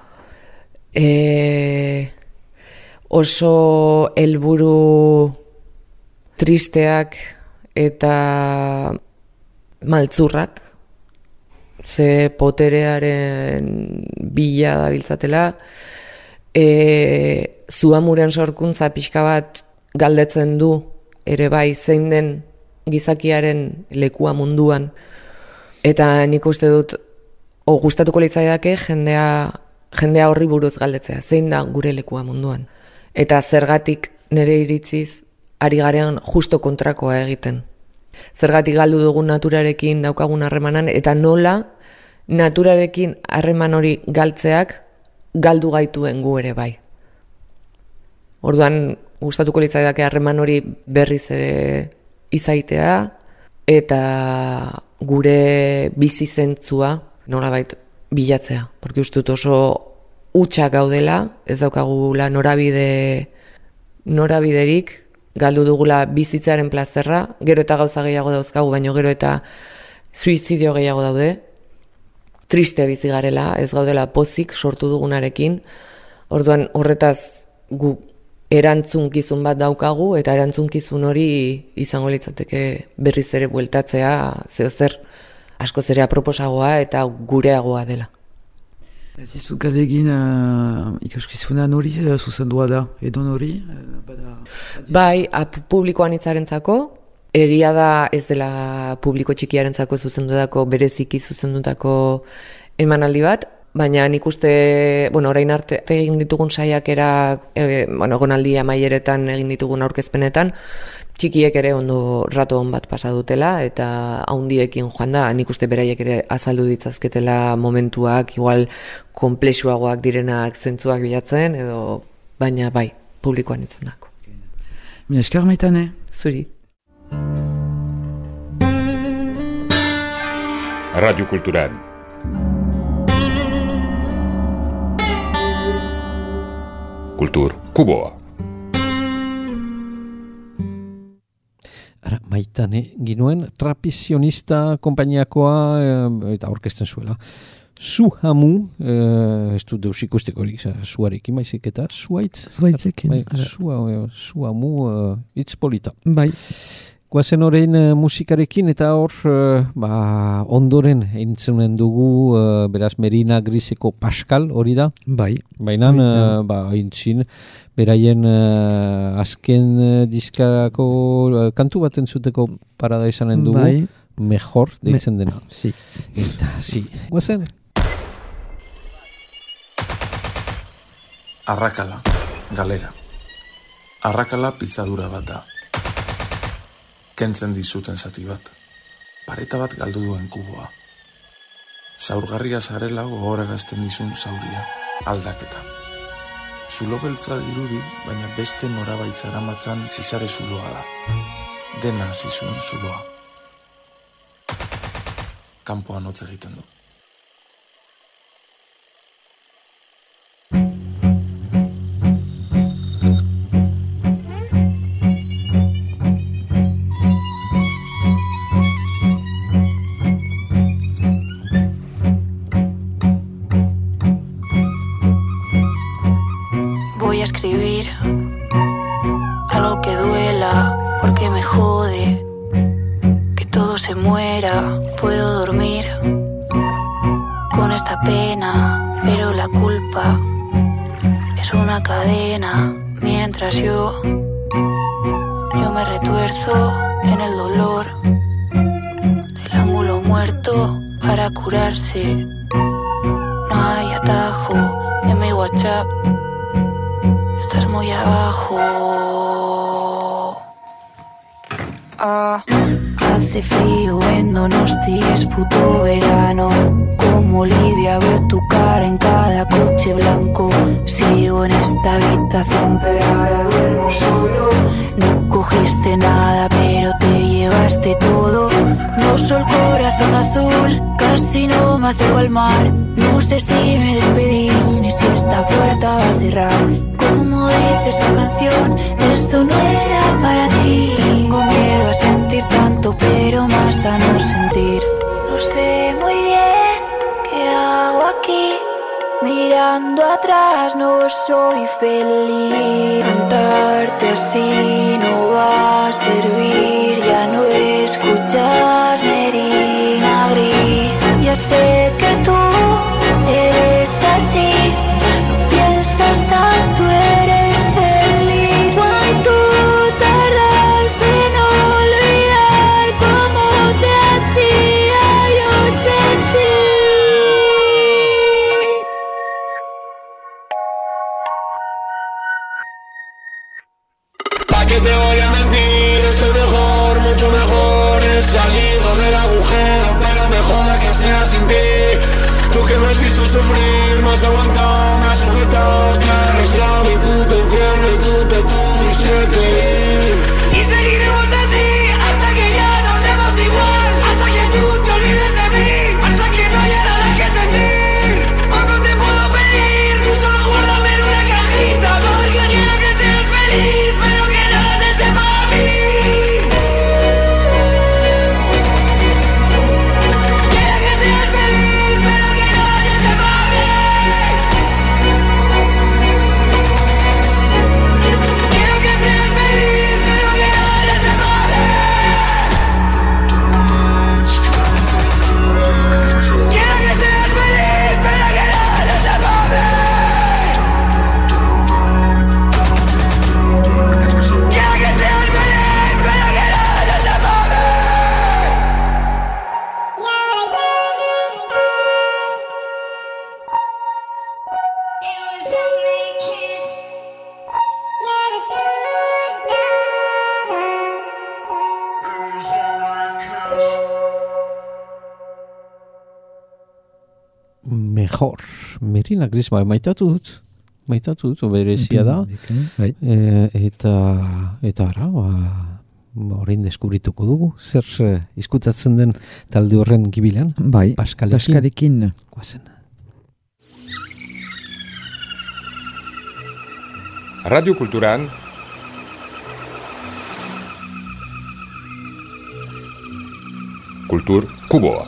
E, oso helburu tristeak eta maltzurrak, ze poterearen bila dabiltzatela, e, Zuamuren sorkuntza pixka bat galdetzen du ere bai zein den gizakiaren lekua munduan, eta nik uste dut o gustatuko litzaidake jendea jendea horri buruz galdetzea, zein da gure lekua munduan. Eta zergatik nire iritziz ari garean justo kontrakoa egiten. Zergatik galdu dugun naturarekin daukagun harremanan, eta nola naturarekin harreman hori galtzeak galdu gaituen gu ere bai. Orduan gustatuko litzaidake harreman hori berriz ere izaitea, eta gure bizi zentzua nolabait bilatzea. Porque uste dut oso hutsak gaudela, ez daukagula norabide, norabiderik, galdu dugula bizitzaren plazerra, gero eta gauza gehiago dauzkagu, baino gero eta suizidio gehiago daude, triste bizi garela, ez gaudela pozik sortu dugunarekin, orduan horretaz gu erantzunkizun bat daukagu, eta erantzunkizun hori izango litzateke berriz ere bueltatzea, zeo zer askoz ere aproposagoa eta gureagoa dela. Ez izut galegin uh, ikaskizuna nori uh, zuzendua da, edo nori? Uh, bada... Bai, publikoan itzarentzako, egia da ez dela publiko txikiarentzako zuzendutako, bereziki zuzendutako emanaldi bat, baina nik uste, bueno, orain arte egin ditugun saiakera, e, bueno, egonaldi amaieretan egin ditugun aurkezpenetan, txikiek ere ondo rato on bat pasa dutela, eta haundiekin joan da, nik uste beraiek ere azaldu ditzazketela momentuak, igual konplexuagoak direnak zentzuak bilatzen, edo baina bai, publikoan itzen dako. Mila esker maitane. Zuri. Radio Kulturan. Kultur Kuboa. Ara, Maitane, ginuen Trapizionista konpainiakoa e, eta orkesten zuela. Zu hamu, e, ez du deus ikustekorik, zuarekin baizik eta zuaitz. Zuaitzekin. Zu hamu, itz polita. Bai. Guazen horrein uh, musikarekin eta hor uh, ba, ondoren entzunen dugu uh, beraz Merina Griseko Pascal hori da. Bai. Baina uh, ba, entzin beraien uh, azken uh, diskarako uh, kantu bat entzuteko parada izanen dugu. Bai. Mejor deitzen dena. Si. Eta, si. Guazen. Arrakala, galera. Arrakala pizzadura bat da. Kentzen dizuten zati bat. Pareta bat galdu duen kuboa. Zaurgarria zarela gogorarazten dizun zauria. Aldaketa. Zulo beltza dirudi, baina beste norabait zaramatzan zizare zuloa da. Dena hasi zuen zuloa. Kanpoan hotz egiten du. Escribir algo que duela porque me jode que todo se muera. Puedo dormir con esta pena, pero la culpa es una cadena. Mientras yo yo me retuerzo en el dolor del ángulo muerto para curarse. No hay atajo en mi WhatsApp. Estás muy abajo. Ah. Hace frío en Donosti, es puto verano. Como Olivia veo tu cara en cada coche blanco. Sigo en esta habitación, pero ahora duermo solo. No cogiste nada, pero te llevaste todo. No soy el corazón azul, casi no me acerco al mar. No sé si me despedí, ni si esta puerta va a cerrar. Como dice esa canción, esto no era para ti. Tengo miedo a sentir tanto, pero más a no sentir. No sé muy bien qué hago aquí. Mirando atrás no soy feliz. Cantarte así no va a servir. Ya no escuchas Merina Gris. Ya sé que tú eres así. No piensas tanto, eres feliz. Cuánto tardaste en olvidar cómo te hacía yo sentir. ¿Pa' qué te voy a mentir? Estoy mejor, mucho mejor. He salido del agujero, pero me joda que sea sin ti. Tú que me has visto sufrir, me has aguantado, me has sujetado. Te has arrastrado mi puto infierno y tú te tuviste que ir. Y seguiremos así hasta que ya nos demos igual. Mejor. Merina Gris, bai, maitatu dut. Maitatu dut, berezia da. Bai. E, eta, eta ara, ba, orain deskubrituko dugu. Zer uh, izkutatzen den talde horren gibilean? Bai, Paskalekin. Paskalekin. Guazen. Radio Kulturan Kultur Kuboa.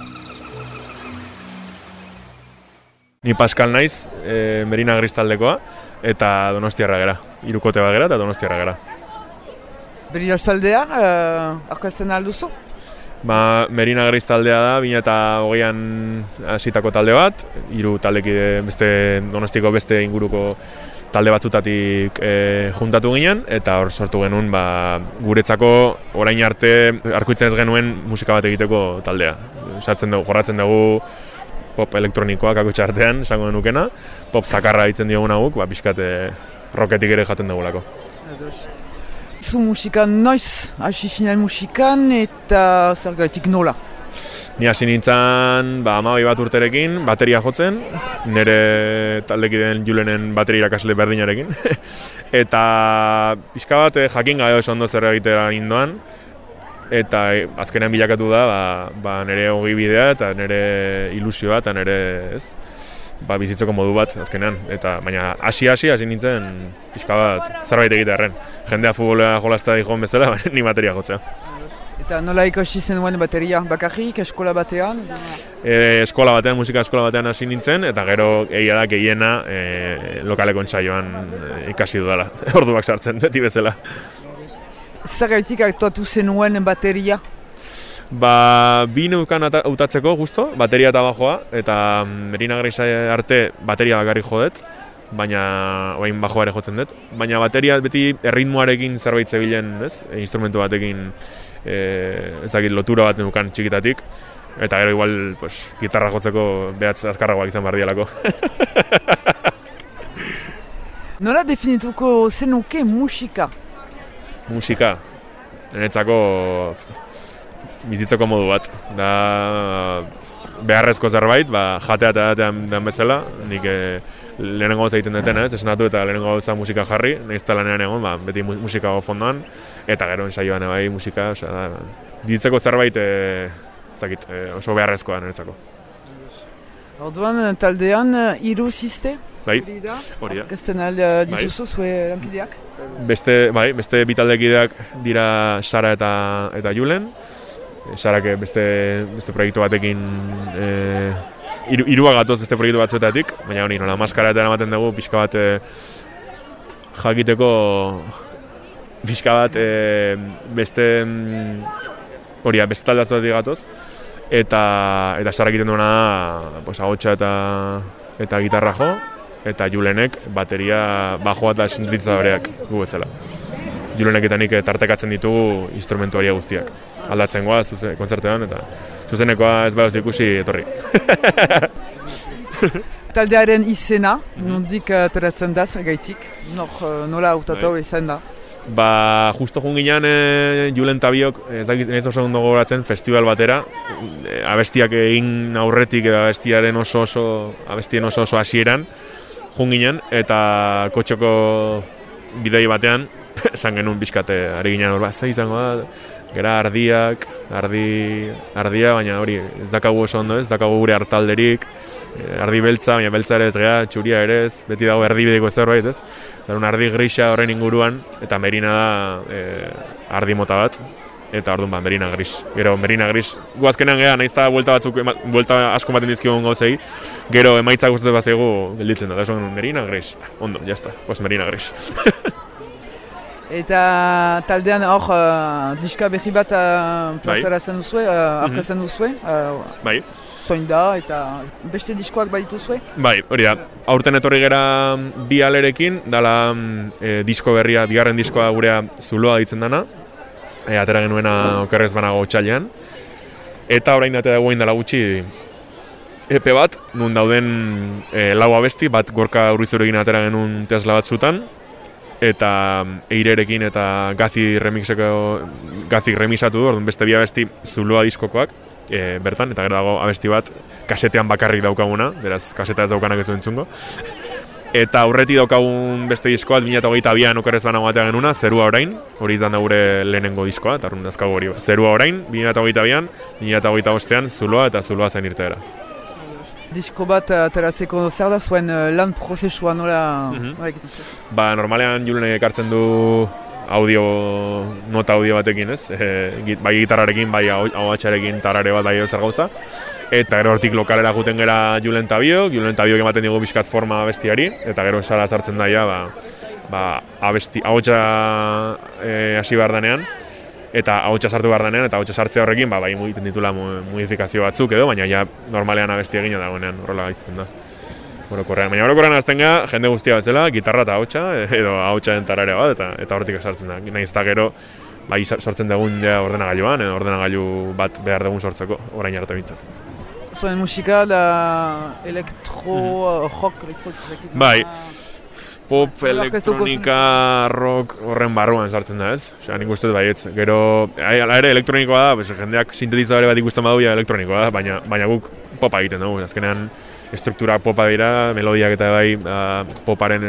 Ni Pascal naiz, e, Merina Gris taldekoa, eta Donostiarra gara. Hirukote bat gara eta Donostiarra gara. Merina taldea, uh, aurkezten alduzu? Ba, Merina Gris taldea da, bi mila eta hogeian hasitako talde bat, hiru taldekide beste Donostiko beste inguruko talde batzutatik e, juntatu ginen, eta hor sortu genuen ba, guretzako orain arte arkuitzen ez genuen musika bat egiteko taldea. Sartzen dugu, jorratzen dugu pop elektronikoak akotxe artean, esango denukena, pop zakarra ditzen diogun haguk, ba, pixkat roketik ere jaten dugulako. Zu musikan noiz, hasi zinen musikan eta zergatik nola? Ni hasi nintzen ba, hamabi bat urterekin, bateria jotzen, nire taldekideen Julenen bateria irakasle berdinarekin. Eta pixka bat jakin gabe oso ondo zer egitera indoan, eta azkenean bilakatu da ba, ba nire ogi bidea eta nire ilusioa eta nire ez, ba, bizitzeko modu bat azkenean. Eta baina hasi hasi hasi nintzen pixka bat zerbait egitearren. Jendea futbola jolazta dijon bezala, ni bateria jotzea. Eta nola ikusi zenuen bateria bakarrik, eskola batean? E, eskola batean, musika eskola batean hasi nintzen, eta gero egia da gehiena e, lokaleko entsaioan ikasi dudala. Orduak sartzen, beti bezala. Zergaitik aktuatu zenuen bateria? Ba, bi neukan hautatzeko justo, bateria eta bajoa, eta Merina Gris arte bateria bakarrik jodet, baina orain bajoa ere jotzen dut. Baina bateria beti erritmoarekin zerbait zebilen, ez? E, instrumentu batekin eh ezagik lotura bat neukan txikitatik, eta gero igual pues gitarra jotzeko behatz azkarragoak izan bardialako. Nola definituko zenuke musika? Musika, niretzako bizitzeko modu bat. Da beharrezko zerbait, ba, jatea eta jatean den bezala, nik e, lehenengo gauza egiten dutena, ez, esanatu eta lehenengo gauza musika jarri, nahiz eta lanean egon, ba, beti musika fondoan, eta gero ensaioan bai musika, osea, da, bizitzeko zerbait e, zakit, e, oso beharrezkoa niretzako. Orduan taldean hiru ziste? Bai, hori da. Aurkezten al dituzu zue lankideak? Beste, bai, beste bi taldekideak dira Sara eta eta Julen. Sarak beste beste proiektu batekin eh hiru hiru gatoz beste proiektu batzuetatik, baina hori nola maskara eta ematen dugu pixka bat e, jakiteko pixka bat e, beste hori beste talde batzuetatik gatoz, eta eta Sarak egiten duena da pues ahotsa eta eta gitarra jo, eta Julenek bateria bajoa eta sintetizadoreak gu bezala. Julenek eta nik tartekatzen ditugu instrumentu horiek guztiak. Aldatzen goaz, kontzertean, eta zuzenekoa ez badauz ikusi etorri. Taldearen izena, nondik ateratzen da, gaitik, nola hautatu izan da? Ba, justo junginan e, Julen Tabiok, ez dakit ez oso ondo gogoratzen, festival batera, e, abestiak egin aurretik edo abestiaren oso oso, abestien oso oso hasieran, junginan, eta kotxoko bidei batean, esan genuen bizkate, ari ginen hor, ba, ze izango da, gera ardiak, ardi, ardia, baina hori, ez dakagu oso ondo ez, dakagu gure hartalderik, ardi beltza, baina beltza ere ez gea, txuria ere ez, beti dago erdibideko zerbait ez, da un ardi grisa horren inguruan, eta Merina da e, ardi mota bat, eta orduan ba, Merina Gris. Gero Merina Gris, guazkenean gea, nahiz eta buelta batzuk, ema, buelta asko ematen dizkigun gauzei, gero emaitzak gustatu bat zaigu gelditzen da, da esan Merina Gris, ondo, jazta, pues Merina Gris. Eta taldean hor uh, diska berri bat uh, plazaratzen duzue, uh, aurkezten duzue? Uh, bai. Zoin da eta beste diskoak badituzue? Bai, hori da. Aurten etorri gera bi alerekin, dala e, disko berria, bigarren diskoa gurea Zuloa ditzen dana, e, atera genuena okerrez banago otxailean. Eta orain atera guain dela gutxi epe bat, nun dauden e, lau abesti, bat Gorka Urrizurekin atera genuen Tesla bat zutan, eta Eirerekin eta Gazi remixeko Gazi remixatu du, orduan beste bi abesti Zuloa diskokoak, e, bertan, eta gero dago abesti bat kasetean bakarrik daukaguna, beraz kaseta ez daukanak ez du entzungo. Eta aurretik daukagun beste diskoa, bi mila hogeita bian okerrez bana batea genuna, Zerua Orain, hori izan da gure lehenengo diskoa, eta arrun dazkago hori. Zerua Orain, bi mila hogeita bian, bi mila hogeita bostean, Zuloa eta Zuloa zen irteera. Disko bat ateratzeko zer da zuen lan prozesua nola... Mm-hmm. Ba, normalean Julen ekartzen du audio, nota audio batekin, ez? E, bai gitarrarekin, bai ahoatxarekin tarare bat bai zer gauza. Eta gero hortik lokalera juten gera Julen eta biok, Julen eta biok ematen digu bizkat forma abestiari, eta gero esara sartzen daia, ba, ba, abesti, ahotsa hasi e, behar denean, eta ahotsa sartu behar denean, eta ahotsa sartzea horrekin, ba, bai egiten ditula modifikazio batzuk edo, baina ja normalean abesti egina dagoenean, horrela gaizten da. Orokorrean, baina orokorrean azten ga, jende guztia bezala, gitarra eta ahotsa, edo ahotsa den tarare bat, eta, eta hortik sartzen da. Nahiz eta gero, bai sortzen dugun ja ordenagailuan, edo ordenagailu bat behar dugun sortzeko, orain arte bintzat. Zuen musika da elektro, mm-hmm. rock, elektro... Bai, pop, elektronika, rock horren barruan sartzen da ez. Osea, nik uste dut baietz. Gero, ala ere elektronikoa da, pues, jendeak sintetizadore bat ikusten badu ja elektronikoa da, baina, baina guk popa egiten dugu. Azkenean, estruktura popa dira, melodiak eta bai uh, poparen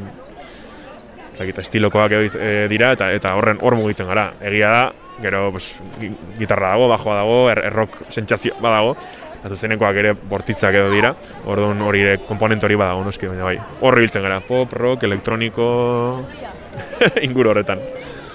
zakita, estilokoak edo e, dira, eta eta horren hor mugitzen gara. Egia da, gero pues, gitarra dago, bajoa dago, errok er sentsazio badago, eta zenekoak ere bortitzak edo dira, orduan hori ere komponente hori badago noski, baina bai. Horri biltzen gara, pop, rock, elektroniko, inguru horretan.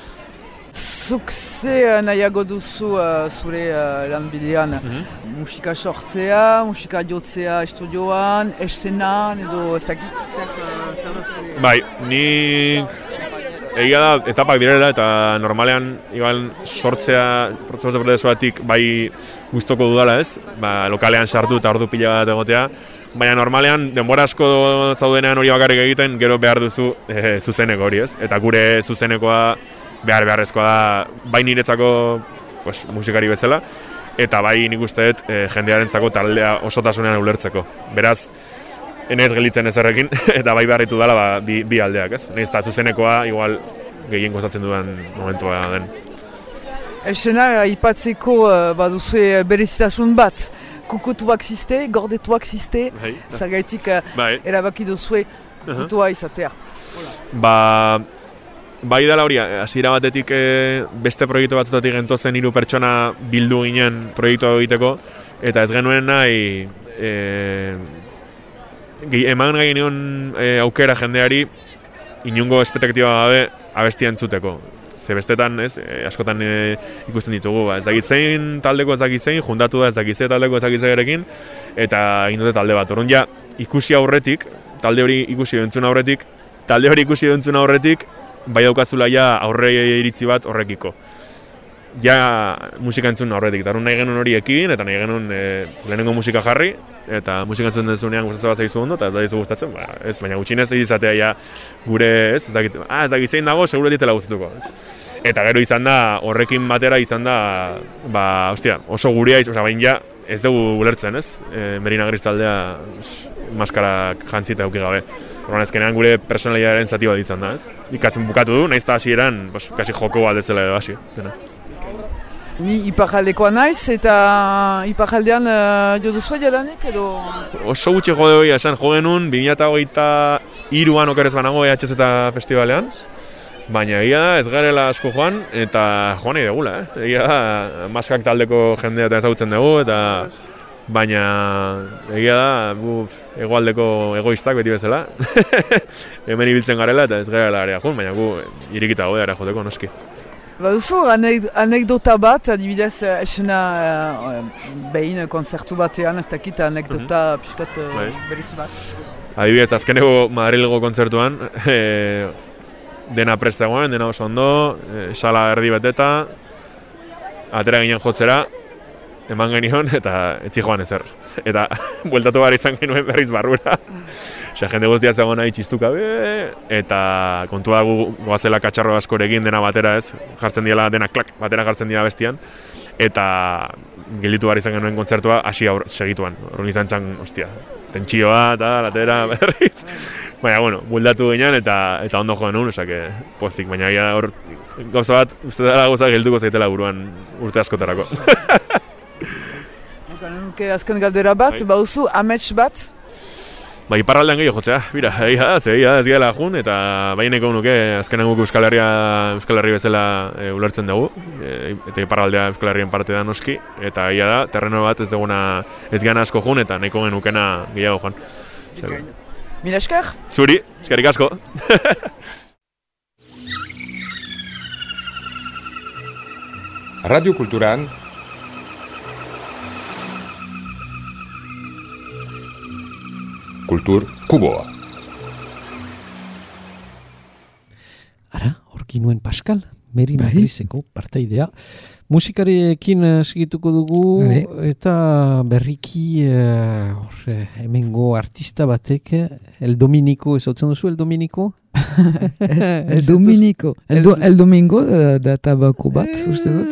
Zuk ze nahiago duzu uh, zure uh, lanbidean, mm-hmm. musika sortzea, musika jotzea estudioan, eszenan edo ez dakit zer da zure? Bai, nik egia da etapak direla eta normalean igual sortzea prozesu prozesuatik bai gustoko dudala ez, ba, lokalean sartu eta ordu pila bat egotea, baina normalean denbora asko zaudenean hori bakarrik egiten gero behar duzu e, zuzeneko hori ez, eta gure zuzenekoa behar beharrezkoa da bai niretzako pues, musikari bezala, eta bai nik uste dut e, jendearentzako taldea osotasunean ulertzeko. Beraz, enez gelitzen ezerrekin, eta bai beharritu dela ba, bi, bi aldeak, ez? Nahiz eta zuzenekoa igual gehien gozatzen dudan momentua den. Esena aipatzeko uh, baduzue berezitasun bat, kukutuak ziste, gordetuak ziste, zagaitik uh, bai. Erabaki duzue kukutua izatea. Ba, bai dela hori, hasiera batetik e, beste proiektu batzutatik gentozen hiru pertsona bildu ginen proiektua egiteko, eta ez genuen nahi e, eman gainean e, aukera jendeari inungo espektaktiba gabe abestia entzuteko. Ze bestetan, ez, e, askotan e, ikusten ditugu, ba, ez dakit zein taldeko ez dakit zein, juntatu da ez dakit zein taldeko ez dakit zeirekin, eta egin dute talde bat. Orduan ja, ikusi aurretik, talde hori ikusi entzun aurretik, talde hori ikusi entzun aurretik, bai daukazula ja aurre iritzi bat horrekiko. Ja musika entzun aurretik, eta nahi genuen hori ekin, eta nahi genuen e, lehenengo musika jarri, eta musika entzun dezunean gustatzen bat zaizu ondo, eta ez da dizu gustatzen, ba, ez, baina gutxinez izatea ja gure, ez, ez dakit, ah, ez dakit zein dago, seguro ditela gustatuko, ez. Eta gero izan da, horrekin batera izan da, ba, ostia, oso gurea, oza, bain ja, ez dugu ulertzen, ez, e, Merina Gris taldea maskarak jantzita euki gabe. Horren ezkenean gure personaliaren zati bat izan da, ez. Ikatzen bukatu du, nahiz eta hasieran, pues, kasi joko bat ezela edo hasi, dena. Ni iparjaldekoa naiz, eta iparjaldean uh, jo duzua jalanik edo? Oso gutxi jode hori esan jo genuen, bi mila hogeita hiruan okerrez banago E H Z festivalean, baina egia da ez garela asko joan, eta joan nahi degula, eh? Egia da, maskak taldeko jendea eta ezagutzen dugu, eta baina egia da, buf, hegoaldeko egoistak beti bezala, hemen ibiltzen garela eta ez garela area joan, baina gu irikita gaude area joteko noski. Baduzu, anekdota bat, adibidez, esena uh, behin konzertu batean, ez dakit anekdota mm-hmm. piskat uh, berezi bat. Adibidez, azkeneko Madrilgo kontzertuan, e, dena prest dagoen, dena oso ondo, e, sala erdi beteta, atera ginen jotzera, eman genion, eta etzi joan ezer. Eta bueltatu behar izan genuen berriz barrura. Osea, jende guztia zegoen nahi txistuka be, eta kontua gu goazela katxarro askorekin dena batera ez, jartzen diela dena klak, batera jartzen dira bestian, eta gelditu behar izan genuen kontzertua hasi aur segituan. Horren izan zen, ostia, tentsioa eta latera berriz. Baina, bueno, bueltatu ginen eta eta ondo joan nuen, osea, pozik, baina hor gauza bat, uste dela gauza gelduko zaitela buruan urte askotarako. Eke azken galdera bat, bai. bauzu amets bat? Ba, iparraldean gehiago jotzea, bira, egia da, ze egia da, ez gehala jun, eta baineko nuke, azkenan guk Euskal Herria, Euskal Herri bezala e, ulertzen dugu, e, eta iparraldea Euskal Herrien parte da noski, eta egia da, terreno bat ez duguna ez gana asko jun, eta nahiko genukena gehiago joan. Mila esker? Zuri, eskerrik asko. Radio Kulturan Kultur Kuboa. Ara, horki nuen Pascal, Merina Griseko partaidea. Musikarekin uh, segituko dugu, Hai. Eta berriki uh, or, hemengo artista batek, El Dominico, ez hau duzu El Dominico? El Dominico, El, do, el Domingo da, da tabako bat, uste dut?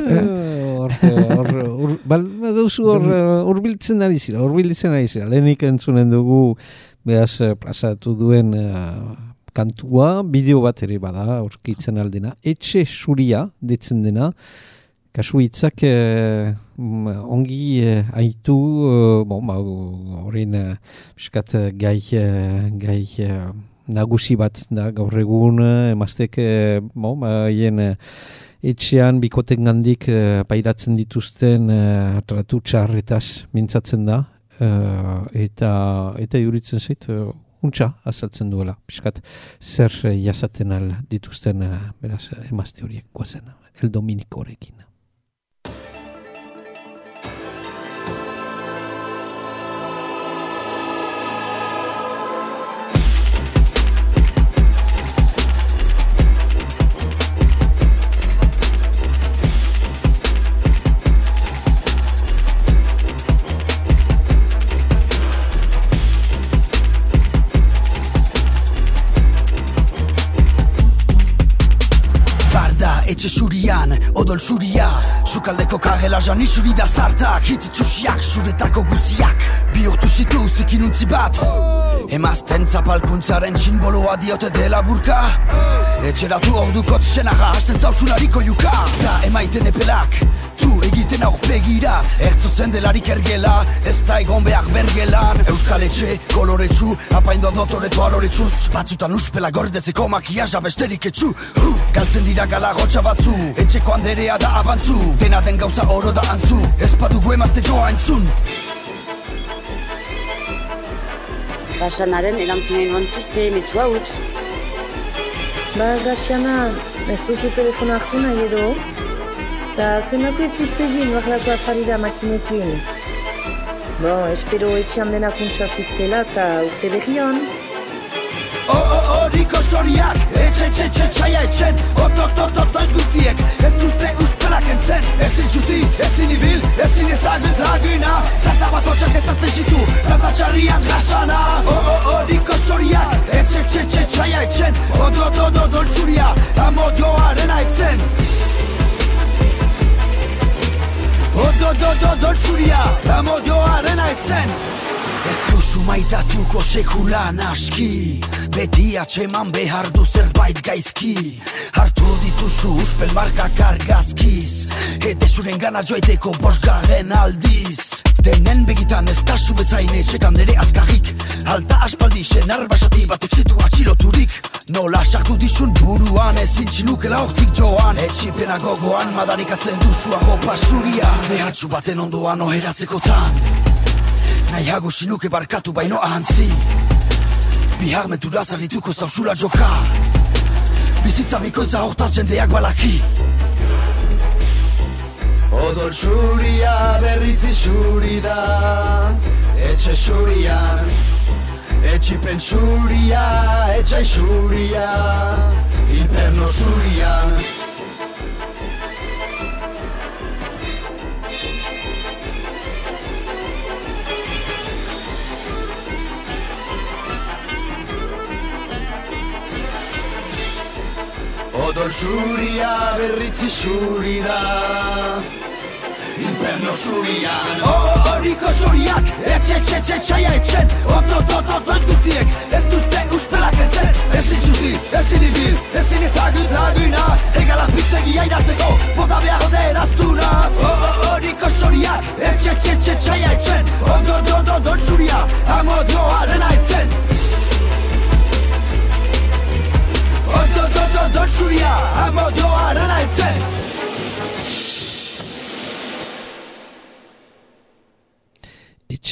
Hor biltzen ari zira, hor biltzen ari zira. Lehenik entzunen dugu, behaz, plazatu duen uh, kantua, bideo bat ere bada, aurkitzen aldena. Etxe Zuria, ditzen dena, kasu hitzak uh, ongi uh, aitu, uh, bon, ba, horrein, uh, biskat uh, gai, uh, gai uh, nagusi bat da, gaur egun, uh, emaztek, uh, bon, ba, hien, uh, etxean bikoten gandik uh, pairatzen dituzten uh, tratu txarretaz mintzatzen da, uh, eta eta juritzen zait, uh, untxa azaltzen duela, piskat zer uh, jasaten al dituzten uh, beraz emazte horiek guazen, El Dominico horrekin. Etxe zurian, odol zuria, sukaldeko kagela jani zuri da zartak, hitzitzusiak, zuretako guziak, bihurtu zitu zikinuntzi bat. Emazten zapalkuntzaren txinboloa diote dela burka, etxeratu ordukot senaga hasten zausunariko juka. Da emaiten epelak, tu egiten aurpegirat, ertzotzen delarik ergela, ez da egon behar bergelan. Euskal etxe, koloretsu, apaindo dotoreto aloretsuz, batzutan uspela gordezeko makiaja besterik etxu. Huh, galtzen dira galagotxa batzu, etxeko handerea da abantzu, dena den gauza oro da antzu, ez badugu emazte joa entzun. Basanaren erantzunen ontzizte, mesu haut. Ba, Gaxiana, ez duzu telefona hartu nahi edo? Ta zenako ez iztegin barlako afarida makinekin. Bon, espero etxean denakuntza ziztela eta urte berrian. Oh, oh, oh, riko soriak, etxe, etxe, etxe, txaia etxen, ot, ot, ot, ot, oiz guztiek, ez duzte uspelak entzen. Ezin txuti, ezin ibil, ezin ezagut laguna, zarta bat otxak ezazten zitu, ratatxarrian jasana. Oh, oh, oh, riko soriak, etxe, etxe, etxe, txaia etxen, ot, ot, ot, ot, ot, zuria, amodioarena etzen. Ot, ot, ot, ot, ot, zuria, amodioarena etzen. Ez duzu maitatuko sekulan aski, beti atxeman behar du zerbait gaizki. Hartu dituzu uspel markak argazkiz, eta zuren gana joaiteko bosgarren aldiz. Denen begitan ez da zu bezain etxekan dere azkarrik, alta aspaldi senar basati batek zitu atxiloturik. Nola sartu dizun buruan ezin txinukela hortik joan, etxipena gogoan madarikatzen duzu arropa zuria, behatzu baten ondoan oheratzekotan. Nahiago sinuke barkatu baino ahantzi, bihar mentura zarrituko zauzula joka, bizitza bikoitza hortaz jendeak balaki. Odol zuria berritzi zuri da, etxe zurian, etxipen zuria, etxai zuria, inferno zurian. Odol zuria berritzi zuri da, inferno zurian. Oh, oh, oh, riko zuriak, etxe, etxe, etxe, txaia etxen, ot, ot, ot, ot, oiz guztiek, ez duzte uspelak entzen. Ezin txuti, ezin ibil, ezin ezagut laguna, egalak bizegi airatzeko, bota behar ode eraztuna. Oh, oh, oh, riko zuriak, etxe, etxe, etxe, txaia etxen,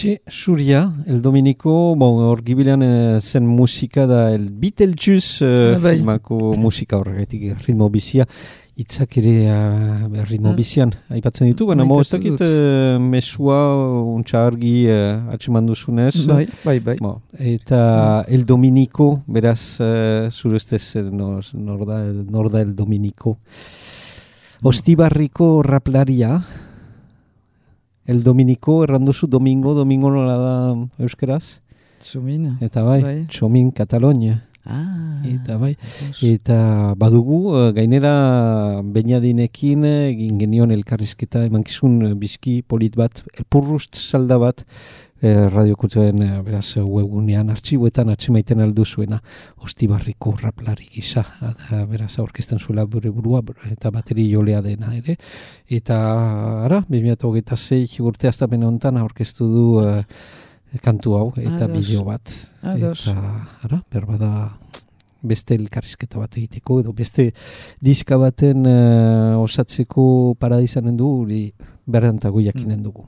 Etxe Suria, el Dominico, bon, hor gibilean uh, zen musika da el Beetlejuice uh, ah, filmako musika horregatik ritmo bizia, itzak ere uh, ritmo bizian aipatzen ditu, baina mo ez dakit uh, mesua untsa argi uh, atseman duzunez. Bai, bai, bai. Bo, eta bai. El Dominico, beraz, uh, zure ustez nor, nor, da, nor da el Dominico. Ostibarriko raplaria, El Dominico, erranduzu Domingo, Domingo nola da euskeraz? Txomin. Eta bai, bai. Txomin Katalonia. Ah, eta bai, eta badugu, gainera Beñadinekin egin genion elkarrizketa, emankizun bizki polit bat, purrust salda bat, eh, radiokultuaren eh, beraz webgunean artxibuetan atsemaiten aldu zuena, Ostibarriko raplari gisa, eta beraz aurkezten zuela bere burua, eta bateri jolea dena ere, eta ara, bi mila hogeita sei urte aztapen honetan aurkeztu du eh, kantu hau, eta bideo bat, Ados. Eta ara, berbada beste elkarrizketa bat egiteko, edo beste diska baten uh, osatzeko parada izanen du, hori berdantago jakinen dugu.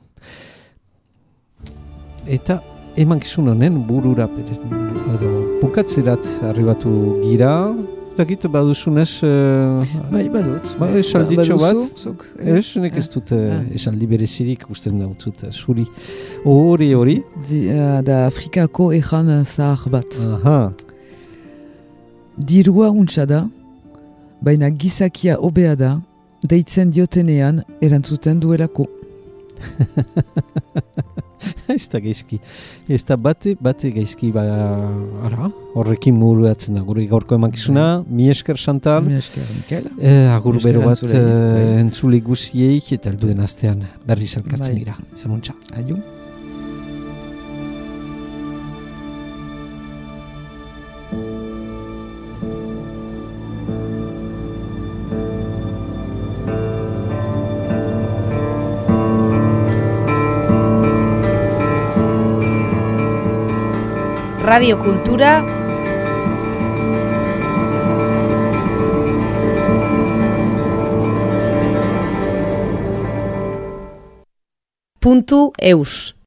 Eta emankizun honen burura edo bukatzerat arribatu gira, dakit baduzunez uh, bai, badut ba, esalditxo bat zuk, ez, nek ez dut uh, esaldi berezirik usten dautzut zuri hori hori uh, da Afrikako ejan zahar bat. Aha. Dirua untsa da, baina gizakia hobea da, deitzen diotenean erantzuten duelako. Ez da gaizki. Ez da bate, bate gaizki, ba, ara, horrekin muruatzen da. Gure gaurko emankizuna, mi esker Chantal. Mi esker Mikel. Eh, agur bero bat eh, entzule guziei, eta alduden astean berriz elkartzen gira. Zamuntza. Aio. Radio Kultura puntu eus